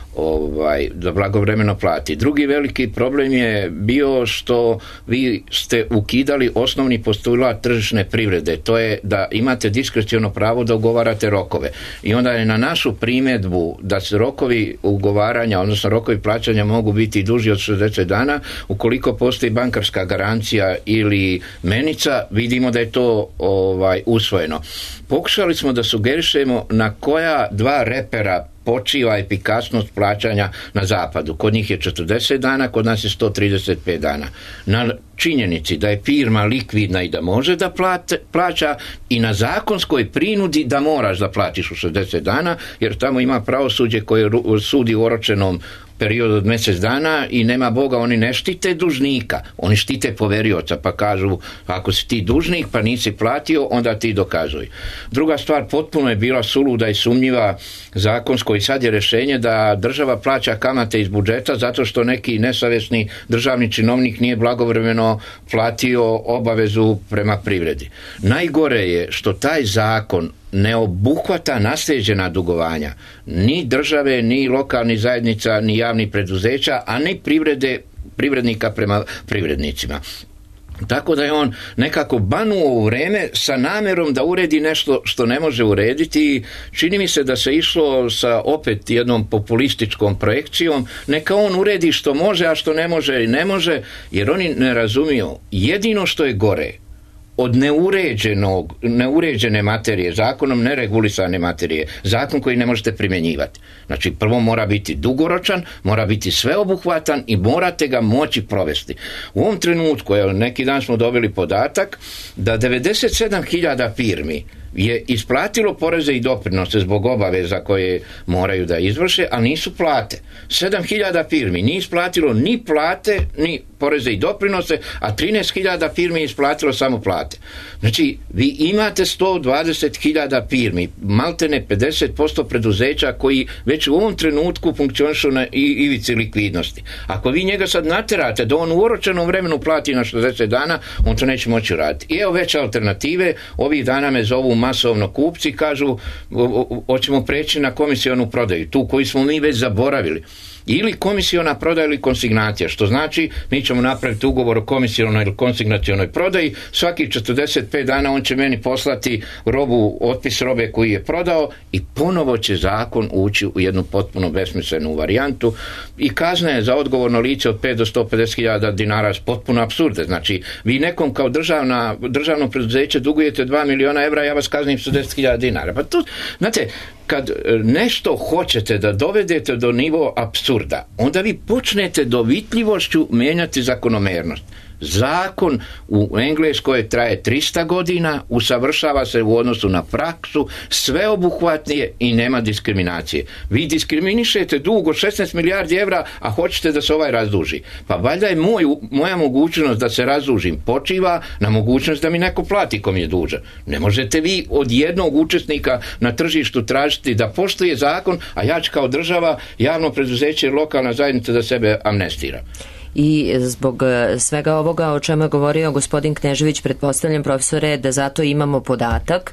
Ovaj, da blagovremeno plati. Drugi veliki problem je bio što vi ste ukidali osnovni postulat tržišne privrede, to je da imate diskreciono pravo da ugovarate rokove, i onda je na našu primjedbu da se rokovi ugovaranja, odnosno rokovi plaćanja mogu biti duži od šezdeset dana, ukoliko postoji bankarska garancija ili menica, vidimo da je to ovaj, usvojeno. Pokušali smo da sugerišemo na koja dva repera počiva efikasnost plaćanja na zapadu. Kod njih je četrdeset dana, kod nas je sto trideset pet dana. Na činjenici da je firma likvidna i da može da plate, plaća, i na zakonskoj prinudi da moraš da platiš u šezdeset dana, jer tamo ima pravosuđe koje sudi u oročenom periodu od mjesec dana, i nema Boga, oni ne štite dužnika, oni štite poverioca, pa kažu ako si ti dužnik pa nisi platio, onda ti dokazuj. Druga stvar, potpuno je bila suluda i sumnjiva zakonsko, i sad je rješenje da država plaća kamate iz budžeta zato što neki nesavjesni državni činovnik nije blagovremeno platio obavezu prema privredi. Najgore je što taj zakon ne obuhvata naslijeđena dugovanja ni države, ni lokalnih zajednica, ni javnih preduzeća, a ni privrede, privrednika prema privrednicima. Tako da je on nekako banuo u vreme sa namjerom da uredi nešto što ne može urediti. Čini mi se da se išlo sa opet jednom populističkom projekcijom, neka on uredi što može, a što ne može i ne može, jer oni ne razumiju jedino što je gore od neuređenog, neuređene materije, zakonom neregulisane materije, zakon koji ne možete primjenjivati. Znači, prvo mora biti dugoročan, mora biti sveobuhvatan i morate ga moći provesti. U ovom trenutku, evo, neki dan smo dobili podatak da devedeset sedam hiljada firmi je isplatilo poreze i doprinose zbog obaveza koje moraju da izvrše, a nisu plate. sedam hiljada firmi nije isplatilo ni plate, ni poreze i doprinose, a trinaest hiljada firmi je isplatilo samo plate. Znači, vi imate sto dvadeset hiljada firmi, maltene pedeset posto preduzeća koji već u ovom trenutku funkcionišu na ivici likvidnosti. Ako vi njega sad naterate da on u oročenom vremenu plati na šezdeset dana, on to neće moći raditi. I evo već alternative, ovih dana me zovu masovno kupci, kažu hoćemo preći na komisionu prodaju, tu koju smo mi već zaboravili. Ili komisiona prodaja ili konsignacija, što znači mi ćemo napraviti ugovor o komisionoj ili konsignacionoj prodaji, svaki četrdeset pet dana on će meni poslati robu, otpis robe koji je prodao i ponovo će zakon ući u jednu potpuno besmislenu varijantu i kazna je za odgovorno lice od pet do sto pedeset hiljada dinara potpuno apsurde. Znači, vi nekom kao državna, državno preduzeće dugujete dva miliona evra, ja vas kaznim sto deset hiljada dinara. Pa tu, znate, kad nešto hoćete da dovedete do nivo apsurda, onda vi počnete dovitljivošću mijenjati zakonomernost. Zakon u Engleskoj traje trista godina, usavršava se u odnosu na praksu, sveobuhvatnije i nema diskriminacije. Vi diskriminišete dug od šesnaest milijardi evra, a hoćete da se ovaj razduži. Pa valjda je moj, moja mogućnost da se razdužim počiva na mogućnost da mi neko plati ko mi je dužan. Ne možete vi od jednog učesnika na tržištu tražiti da poštuje zakon, a ja ću kao država, javno preduzeće, lokalna zajednica da sebe amnestira. I zbog svega ovoga o čemu je govorio gospodin Knežević, pretpostavljam, profesore, da zato imamo podatak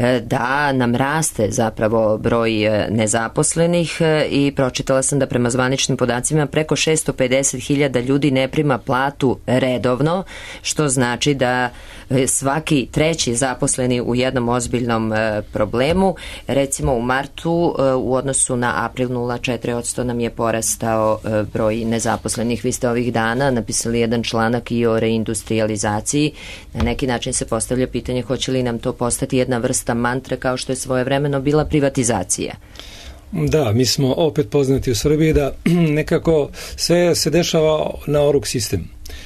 da nam raste zapravo broj nezaposlenih i pročitala sam da prema zvaničnim podacima preko šesto pedeset hiljada ljudi ne prima platu redovno, što znači da svaki treći zaposleni u jednom ozbiljnom problemu. Recimo u martu u odnosu na april nula zarez četiri posto nam je porastao broj nezaposlenih. Vi ste ovih dana napisali jedan članak i o reindustrializaciji. Na neki način se postavlja pitanje hoće li nam to postati jedna vrsta mantre kao što je svojevremeno bila privatizacija. Da, mi smo opet poznati u Srbiji da nekako sve se dešava na oruk sistem.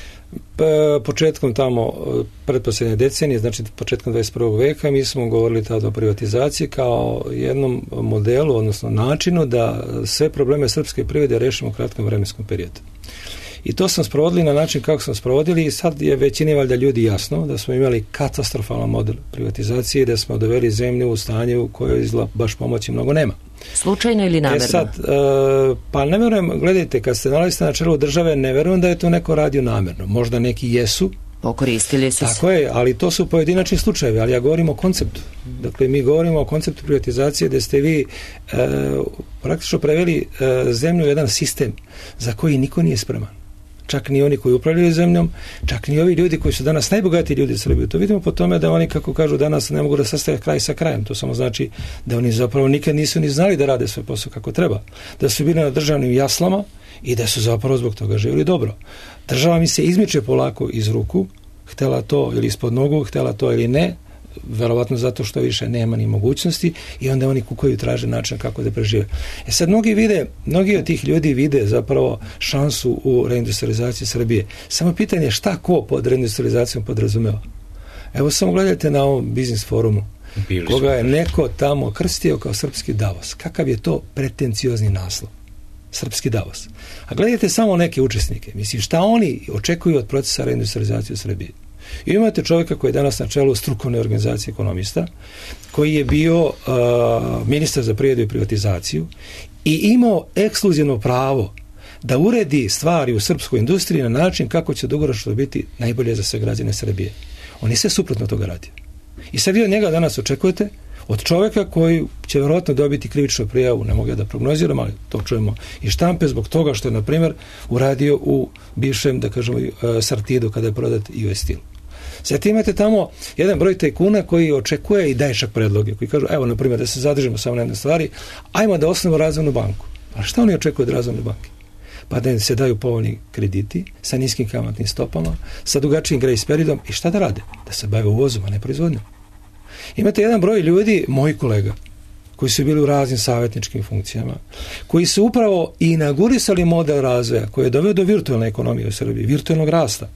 Početkom tamo pretposljednje decenije, znači početkom dvadeset prvog veka, mi smo govorili tada o privatizaciji kao jednom modelu, odnosno načinu da sve probleme srpske privrede rešimo u kratkom vremenskom periodu. I to smo sprovodili na način kako smo sprovodili i sad je većini valjda ljudi jasno da smo imali katastrofalan model privatizacije i da smo doveli zemlju u stanje u kojoj izgleda baš pomoći mnogo nema. Slučajno ili namjerno? E sad, uh, pa ne verujem, gledajte, kad ste nalazite na čelu države, ne verujem da je to neko radio namjerno. Možda neki jesu. Pokoristili su se. Tako je, ali to su pojedinačni slučajevi, ali ja govorim o konceptu. Dakle, mi govorimo o konceptu privatizacije gde ste vi uh, praktično preveli uh, zemlju u jedan sistem za koji niko nije spreman. Čak ni oni koji upravljaju zemljom, čak ni ovi ljudi koji su danas najbogatiji ljudi u Srbiji. To vidimo po tome da oni, kako kažu danas, ne mogu da sastave kraj sa krajem. To samo znači da oni zapravo nikad nisu ni znali da rade svoj posao kako treba. Da su bili na državnim jaslama i da su zapravo zbog toga živjeli dobro. Država mi se izmiče polako iz ruku, htela to ili ispod nogu, htela to ili ne, verovatno zato što više nema ni mogućnosti i onda oni kukaju traže način kako da prežive. E sad, mnogi vide, mnogi od tih ljudi vide zapravo šansu u reindustrializaciji Srbije. Samo pitanje je šta ko pod reindustrializacijom podrazumeva. Evo samo gledajte na ovom biznis forumu, Bili koga je neko tamo krstio kao srpski Davos. Kakav je to pretenciozni naslov? Srpski Davos. A gledajte samo neke učesnike. Mislim, šta oni očekuju od procesa reindustrializacije u Srbiji? I imate čovjeka koji je danas na čelu strukovne organizacije ekonomista, koji je bio uh, ministar za privredu i privatizaciju i imao ekskluzivno pravo da uredi stvari u srpskoj industriji na način kako će dugoročno biti najbolje za sve građane Srbije. On je sve suprotno toga radio. I sad vi od njega danas očekujete, od čovjeka koji će vjerojatno dobiti krivičnu prijavu, ne mogu ja da prognoziram, ali to čujemo i štampe zbog toga što je, na primjer, uradio u bivšem, da kažemo, Sartidu kada je prodat U S Steel. Zatim imate tamo jedan broj tajkuna koji očekuje i daje čak predloge, koji kažu, evo, na primjer, da se zadržimo samo na jednoj stvari, ajmo da osnovimo razvojnu banku. A šta oni očekuju od razvojne banke? Pa da im se daju povoljni krediti sa niskim kamatnim stopama, sa dugačijim grace periodom i šta da rade? Da se bave uvozom, a ne proizvodnjom. Imate jedan broj ljudi, moji kolega, koji su bili u raznim savjetničkim funkcijama, koji su upravo inaugurisali model razvoja koji je doveo do virtualne ekonomije u Srbiji, virtualnog rasta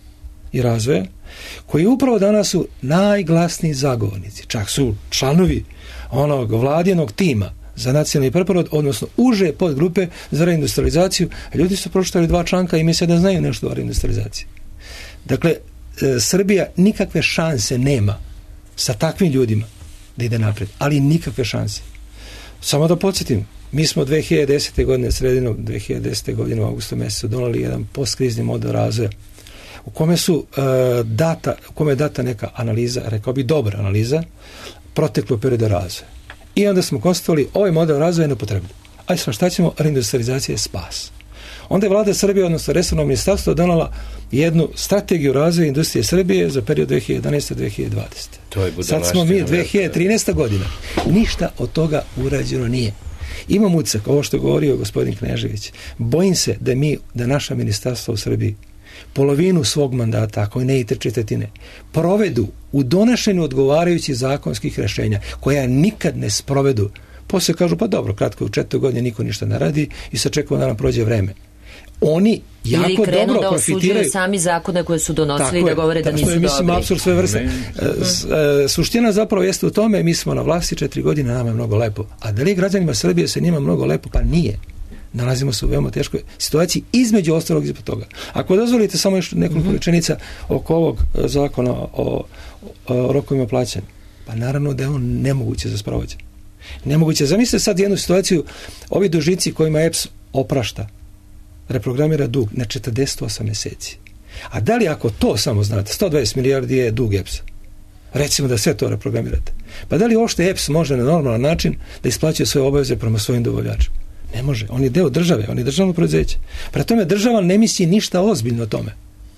i razvoja, koji upravo danas su najglasniji zagovornici, čak su članovi onog vladinog tima za nacionalni preporod, odnosno uže podgrupe za reindustrializaciju. Ljudi su pročitali dva članka i misle da znaju nešto o reindustrializaciji. Dakle, e, Srbija nikakve šanse nema sa takvim ljudima da ide napred, ali nikakve šanse. Samo da podsjetim, mi smo dve hiljade desete godine, sredinom dve hiljade desete godine u augustu mjesecu donali jedan postkrizni model razvoja u kome su uh, data, u kome je data neka analiza, rekao bi dobra analiza, proteklog perioda razvoja. I onda smo konstatovali, ovaj model razvoja je nepotrebljiv. Ajde sad, šta ćemo? Reindustrializacija je spas. Onda je vlada Srbije, odnosno resorno ministarstvo, donala jednu strategiju razvoja industrije Srbije za period dve hiljade jedanaeste do dve hiljade dvadesete. To je Sad smo mi dve hiljade trinaesta godina. Ništa od toga urađeno nije. Imam utisak, ovo što je govorio gospodin Knežević, bojim se da mi, da naša ministarstva u Srbiji polovinu svog mandata, ako ne i tri četvrtine, provedu u donošenju odgovarajućih zakonskih rešenja, koja nikad ne sprovedu. Poslije kažu, pa dobro, kratko, u četiri godine niko ništa ne radi i sad čekamo da nam prođe vreme. Oni jako ili krenu dobro da profitiraju. Osuđuju sami zakone koje su donosili i da govore da nisu dobri. Mislim, apsurd sve vrste. Uh-huh. Suština zapravo jeste u tome, mi smo na vlasti četiri godine, nama je mnogo lepo. A da li građanima Srbije se njima mnogo lepo? Pa nije. Nalazimo se u veoma teškoj situaciji, između ostalog izbog toga. Ako dozvolite samo još nekoliko rečenica oko ovog zakona o, o, o rokovima plaćanja, pa naravno da je on nemoguće za sprovođenje. Nemoguće. Zamislite sad jednu situaciju, ovi dužnici kojima E P S oprašta, reprogramira dug na četrdeset osam mjeseci. A da li ako to samo znate, sto dvadeset milijardi je dug E P S-a, recimo da sve to reprogramirate, pa da li uopšte E P S može na normalan način da isplaćuje svoje obaveze prema svojim dobavljačima? Ne može. On je deo države, on je državno preduzeće. Prema tome država ne misli ništa ozbiljno o tome.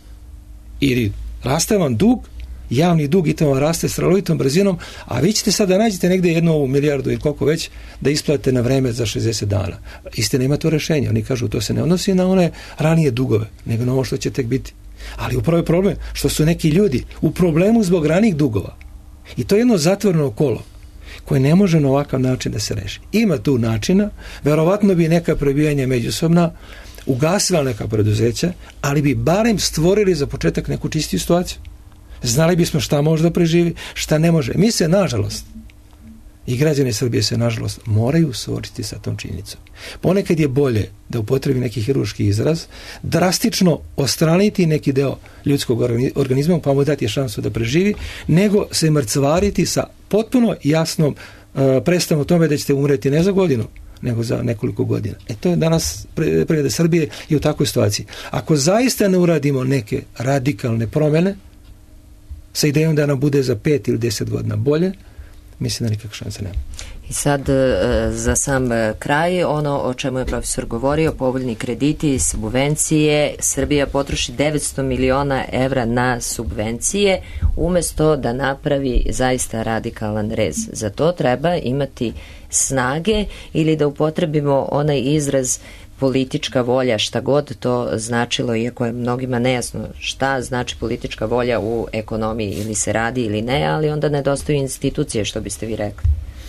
Ili raste vam dug, javni dug i to raste s stralovitom brzinom, a vi ćete sad da nađete negdje jednu ovu milijardu ili koliko već da isplatite na vreme za šezdeset dana. Istina, ima to rešenje. Oni kažu to se ne odnosi na one ranije dugove, nego na ovo što će tek biti. Ali upravo je problem što su neki ljudi u problemu zbog ranijih dugova. I to je jedno zatvoreno kolo koje ne može na ovakav način da se reši. Ima tu načina, verovatno bi neka prebijanja međusobna ugasila neka preduzeća, ali bi barem stvorili za početak neku čistiju situaciju. Znali bismo šta može da preživi, šta ne može. Mi se, nažalost, i građani Srbije se, nažalost, moraju suočiti sa tom činjenicom. Ponekad je bolje da upotrebi neki hirurški izraz, drastično ostraniti neki deo ljudskog organizma, pa mu dati šansu da preživi, nego se mrcvariti sa potpuno jasnom uh, predstavom o tome da ćete umreti ne za godinu, nego za nekoliko godina. E to je danas privreda Srbije i u takvoj situaciji. Ako zaista ne uradimo neke radikalne promjene, sa idejom da nam bude za pet ili deset godina bolje, mislim da nikakve šanse nema. I sad za sam kraj, ono o čemu je profesor govorio, povoljni krediti, subvencije, Srbija potroši devetsto miliona evra na subvencije, umjesto da napravi zaista radikalan rez. Za to treba imati snage ili da upotrebimo onaj izraz politička volja, šta god to značilo, iako je mnogima nejasno šta znači politička volja u ekonomiji, ili se radi ili ne, ali onda nedostaju institucije, što biste vi rekli.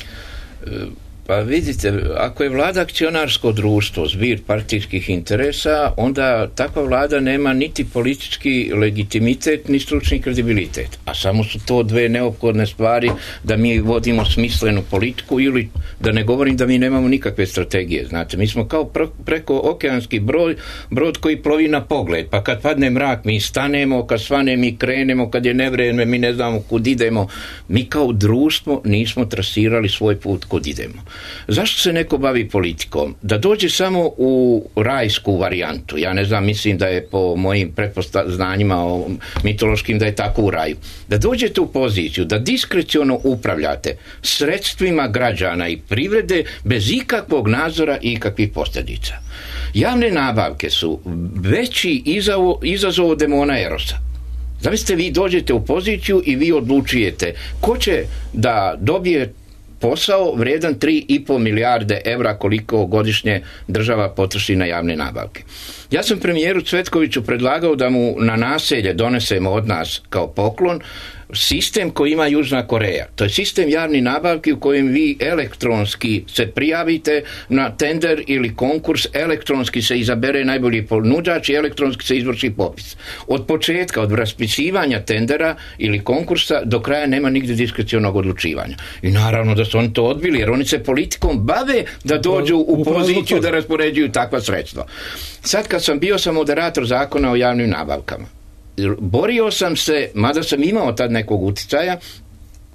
Pa vidite, ako je vlada akcionarsko društvo, zbir partijskih interesa, onda takva vlada nema niti politički legitimitet, ni stručni kredibilitet. A samo su to dve neophodne stvari da mi vodimo smislenu politiku, ili da ne govorim da mi nemamo nikakve strategije. Znate, mi smo kao preko okeanski brod, brod koji plovi na pogled, pa kad padne mrak mi stanemo, kad svane mi krenemo, kad je nevrijeme mi ne znamo kud idemo. Mi kao društvo nismo trasirali svoj put kud idemo. Zašto se neko bavi politikom? Da dođe samo u rajsku varijantu. Ja ne znam, mislim da je po mojim pretpostavljanjima mitološkim da je tako u raju. Da dođete u poziciju da diskreciono upravljate sredstvima građana i privrede bez ikakvog nadzora i ikakvih posljedica. Javne nabavke su veći izazov od demona Erosa. Zamislite, vi dođete u poziciju i vi odlučujete ko će da dobije posao vredan tri i pol milijarde evra koliko godišnje država potroši na javne nabavke. Ja sam premijeru Cvetkoviću predlagao da mu na naselje donesemo od nas kao poklon sistem koji ima Južna Koreja. To je sistem javni nabavki u kojem vi elektronski se prijavite na tender ili konkurs, elektronski se izabere najbolji ponuđač i elektronski se izvrši popis. Od početka, od raspisivanja tendera ili konkursa do kraja nema nigdje diskrecionog odlučivanja. I naravno da su oni to odbili, jer oni se politikom bave da dođu u poziciju da raspoređuju takva sredstva. Sad kad sam bio sam moderator zakona o javnim nabavkama, borio sam se, mada sam imao tad nekog uticaja,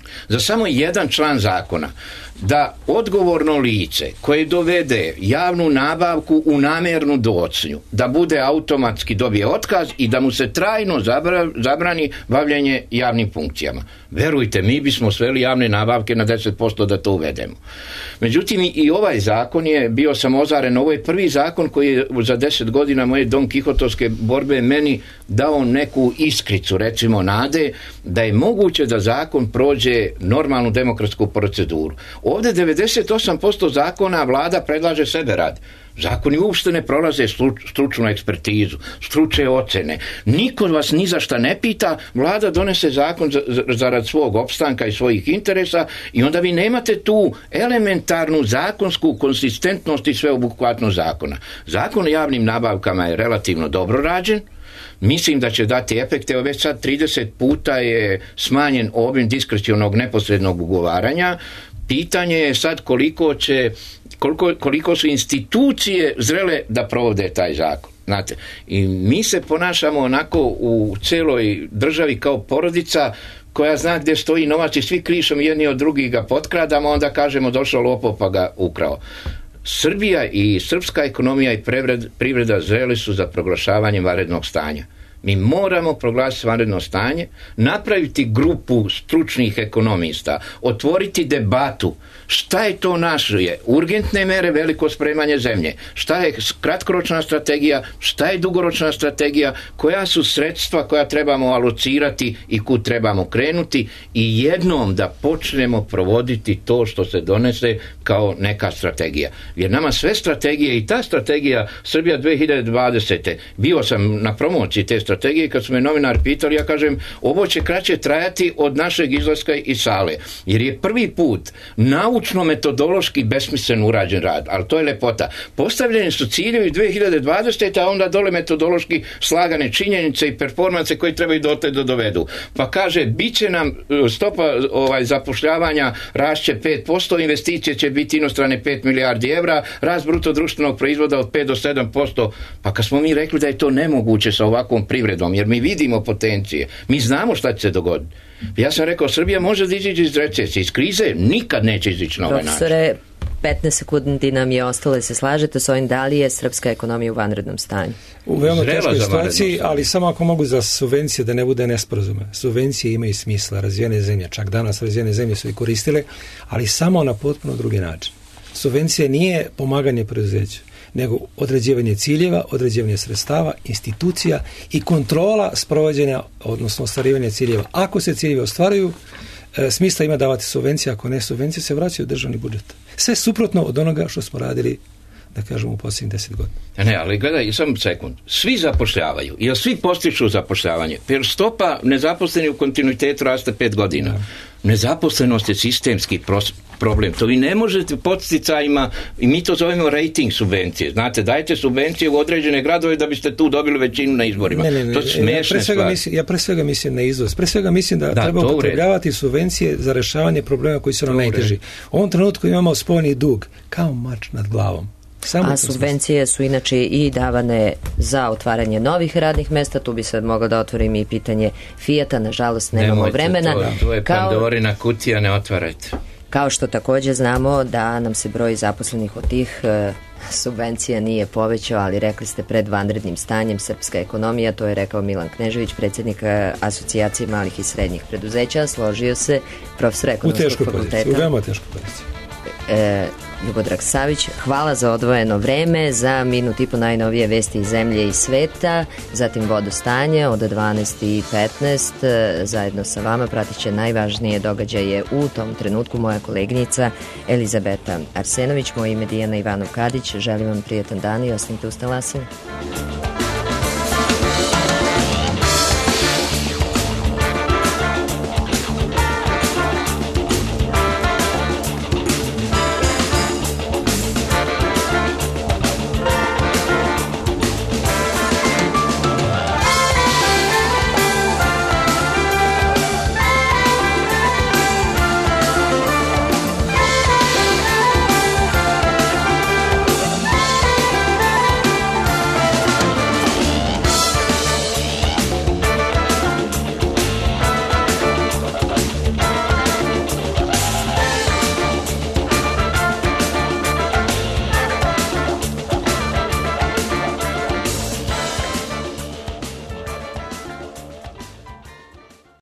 za samo jedan član zakona da odgovorno lice koje dovede javnu nabavku u namjernu docnju, da bude automatski dobije otkaz i da mu se trajno zabra, zabrani bavljenje javnim funkcijama. Verujte, mi bismo sveli javne nabavke na deset posto da to uvedemo. Međutim, i ovaj zakon je, bio sam ozaren, ovo je prvi zakon koji je za deset godina moje Don Kihotovske borbe meni dao neku iskricu, recimo nade, da je moguće da zakon prođe normalnu demokratsku proceduru. Ovdje devedeset osam posto zakona vlada predlaže sebe rad. Zakoni uopšte ne prolaze stručnu ekspertizu, stručne ocene. Niko vas ni za šta ne pita, vlada donese zakon zarad svog opstanka i svojih interesa i onda vi nemate tu elementarnu zakonsku konsistentnost i sveobuhvatnost zakona. Zakon o javnim nabavkama je relativno dobro rađen. Mislim da će dati efekte, evo već sad trideset puta je smanjen obim diskrecionog neposrednog ugovaranja. Pitanje je sad koliko će, koliko, koliko su institucije zrele da provode taj zakon. Znate, i mi se ponašamo onako u celoj državi kao porodica koja zna gdje stoji novac i svi krišom jedni od drugih ga potkradamo, onda kažemo došao lopov pa ga ukrao. Srbija i srpska ekonomija i privreda zreli su za proglašavanje vanrednog stanja. Mi moramo proglasiti vanredno stanje, napraviti grupu stručnih ekonomista, otvoriti debatu šta je to naše urgentne mere, veliko spremanje zemlje, šta je kratkoročna strategija, šta je dugoročna strategija, koja su sredstva koja trebamo alocirati i kud trebamo krenuti i jednom da počnemo provoditi to što se donese kao neka strategija. Jer nama sve strategije i ta strategija Srbija dve hiljade dvadesete. Bio sam na promociji te strategije kad su me novinar pitali, ja kažem ovo će kraće trajati od našeg izlaska iz sale. Jer je prvi put naučno-metodološki besmislen urađen rad, ali to je lepota. Postavljeni su ciljevi dve hiljade dvadesete. a onda dole metodološki slagane činjenice i performanse koji trebaju dotle da dovedu. Pa kaže, bit će nam stopa ovaj, zapošljavanja rašće pet posto, investicije će biti inostrane pet milijardi evra, rast bruto društvenog proizvoda od pet do sedam posto. Pa kad smo mi rekli da je to nemoguće sa ovakvom privredom, jer mi vidimo potencije, mi znamo šta će se dogoditi. Ja sam rekao, Srbija može da izići iz recesije, iz krize, nikad neće izići na ovaj način. Profesore, petnaest sekundi nam je ostalo, se slažete s ovim, da li je srpska ekonomija u vanrednom stanju? U veoma teškoj situaciji, ali samo ako mogu za subvencije da ne bude nesporazume. Subvencije imaju smisla, razvijene zemlje, čak danas razvijene zemlje su i koristile, ali samo na potpuno drugi način. Subvencije nije pomaganje preduzeću, nego određivanje ciljeva, određivanje sredstava, institucija i kontrola sprovođenja, odnosno ostvarivanja ciljeva. Ako se ciljevi ostvaruju, e, smisla ima davati subvencije, ako ne subvencije se vraćaju u državni budžet. Sve suprotno od onoga što smo radili, da kažemo, u posljednjih deset godina. Ne, ali gledaj, samo sekund. Svi zapošljavaju, jer svi postiču zapošljavanje. Jer stopa nezaposleni u kontinuitetu raste pet godina. Da. Nezaposlenost je sistemski pros- problem. To vi ne možete podsticajima, i mi to zovemo rating subvencije. Znate, dajte subvencije u određene gradove da biste tu dobili većinu na izborima. Ne, ne, ne, to su smiješne ja stvari. Mislim, ja pre svega mislim na izvoz. Pre svega mislim da, da treba upotrebljavati subvencije za rešavanje problema koji su nam najteži. U ovom trenutku imamo spoljni dug kao mač nad glavom. Samo a subvencije su inače i davane za otvaranje novih radnih mesta, tu bi sad mogla da otvorim i pitanje Fijata, nažalost nemamo Nemojte, vremena. To, to je kao, Pandorina kutija, ne otvarajte. Kao što također znamo da nam se broj zaposlenih od tih e, subvencija nije povećao, ali rekli ste pred vanrednim stanjem srpska ekonomija, to je rekao Milan Knežević, predsjednik Asocijacije malih i srednjih preduzeća, složio se profesor ekonomskog fakulteta. U veoma teškoj poziciji. E, Ljubodrag Savić, hvala za odvojeno vreme, za minut i po najnovije vesti iz zemlje i sveta, zatim vodostanje od dvanaest i petnaest, zajedno sa vama pratit će najvažnije događaje u tom trenutku moja koleginica Elizabeta Arsenović, moje ime Dijana Ivanov Kadić, želim vam prijetan dan i ostanite uz talasem.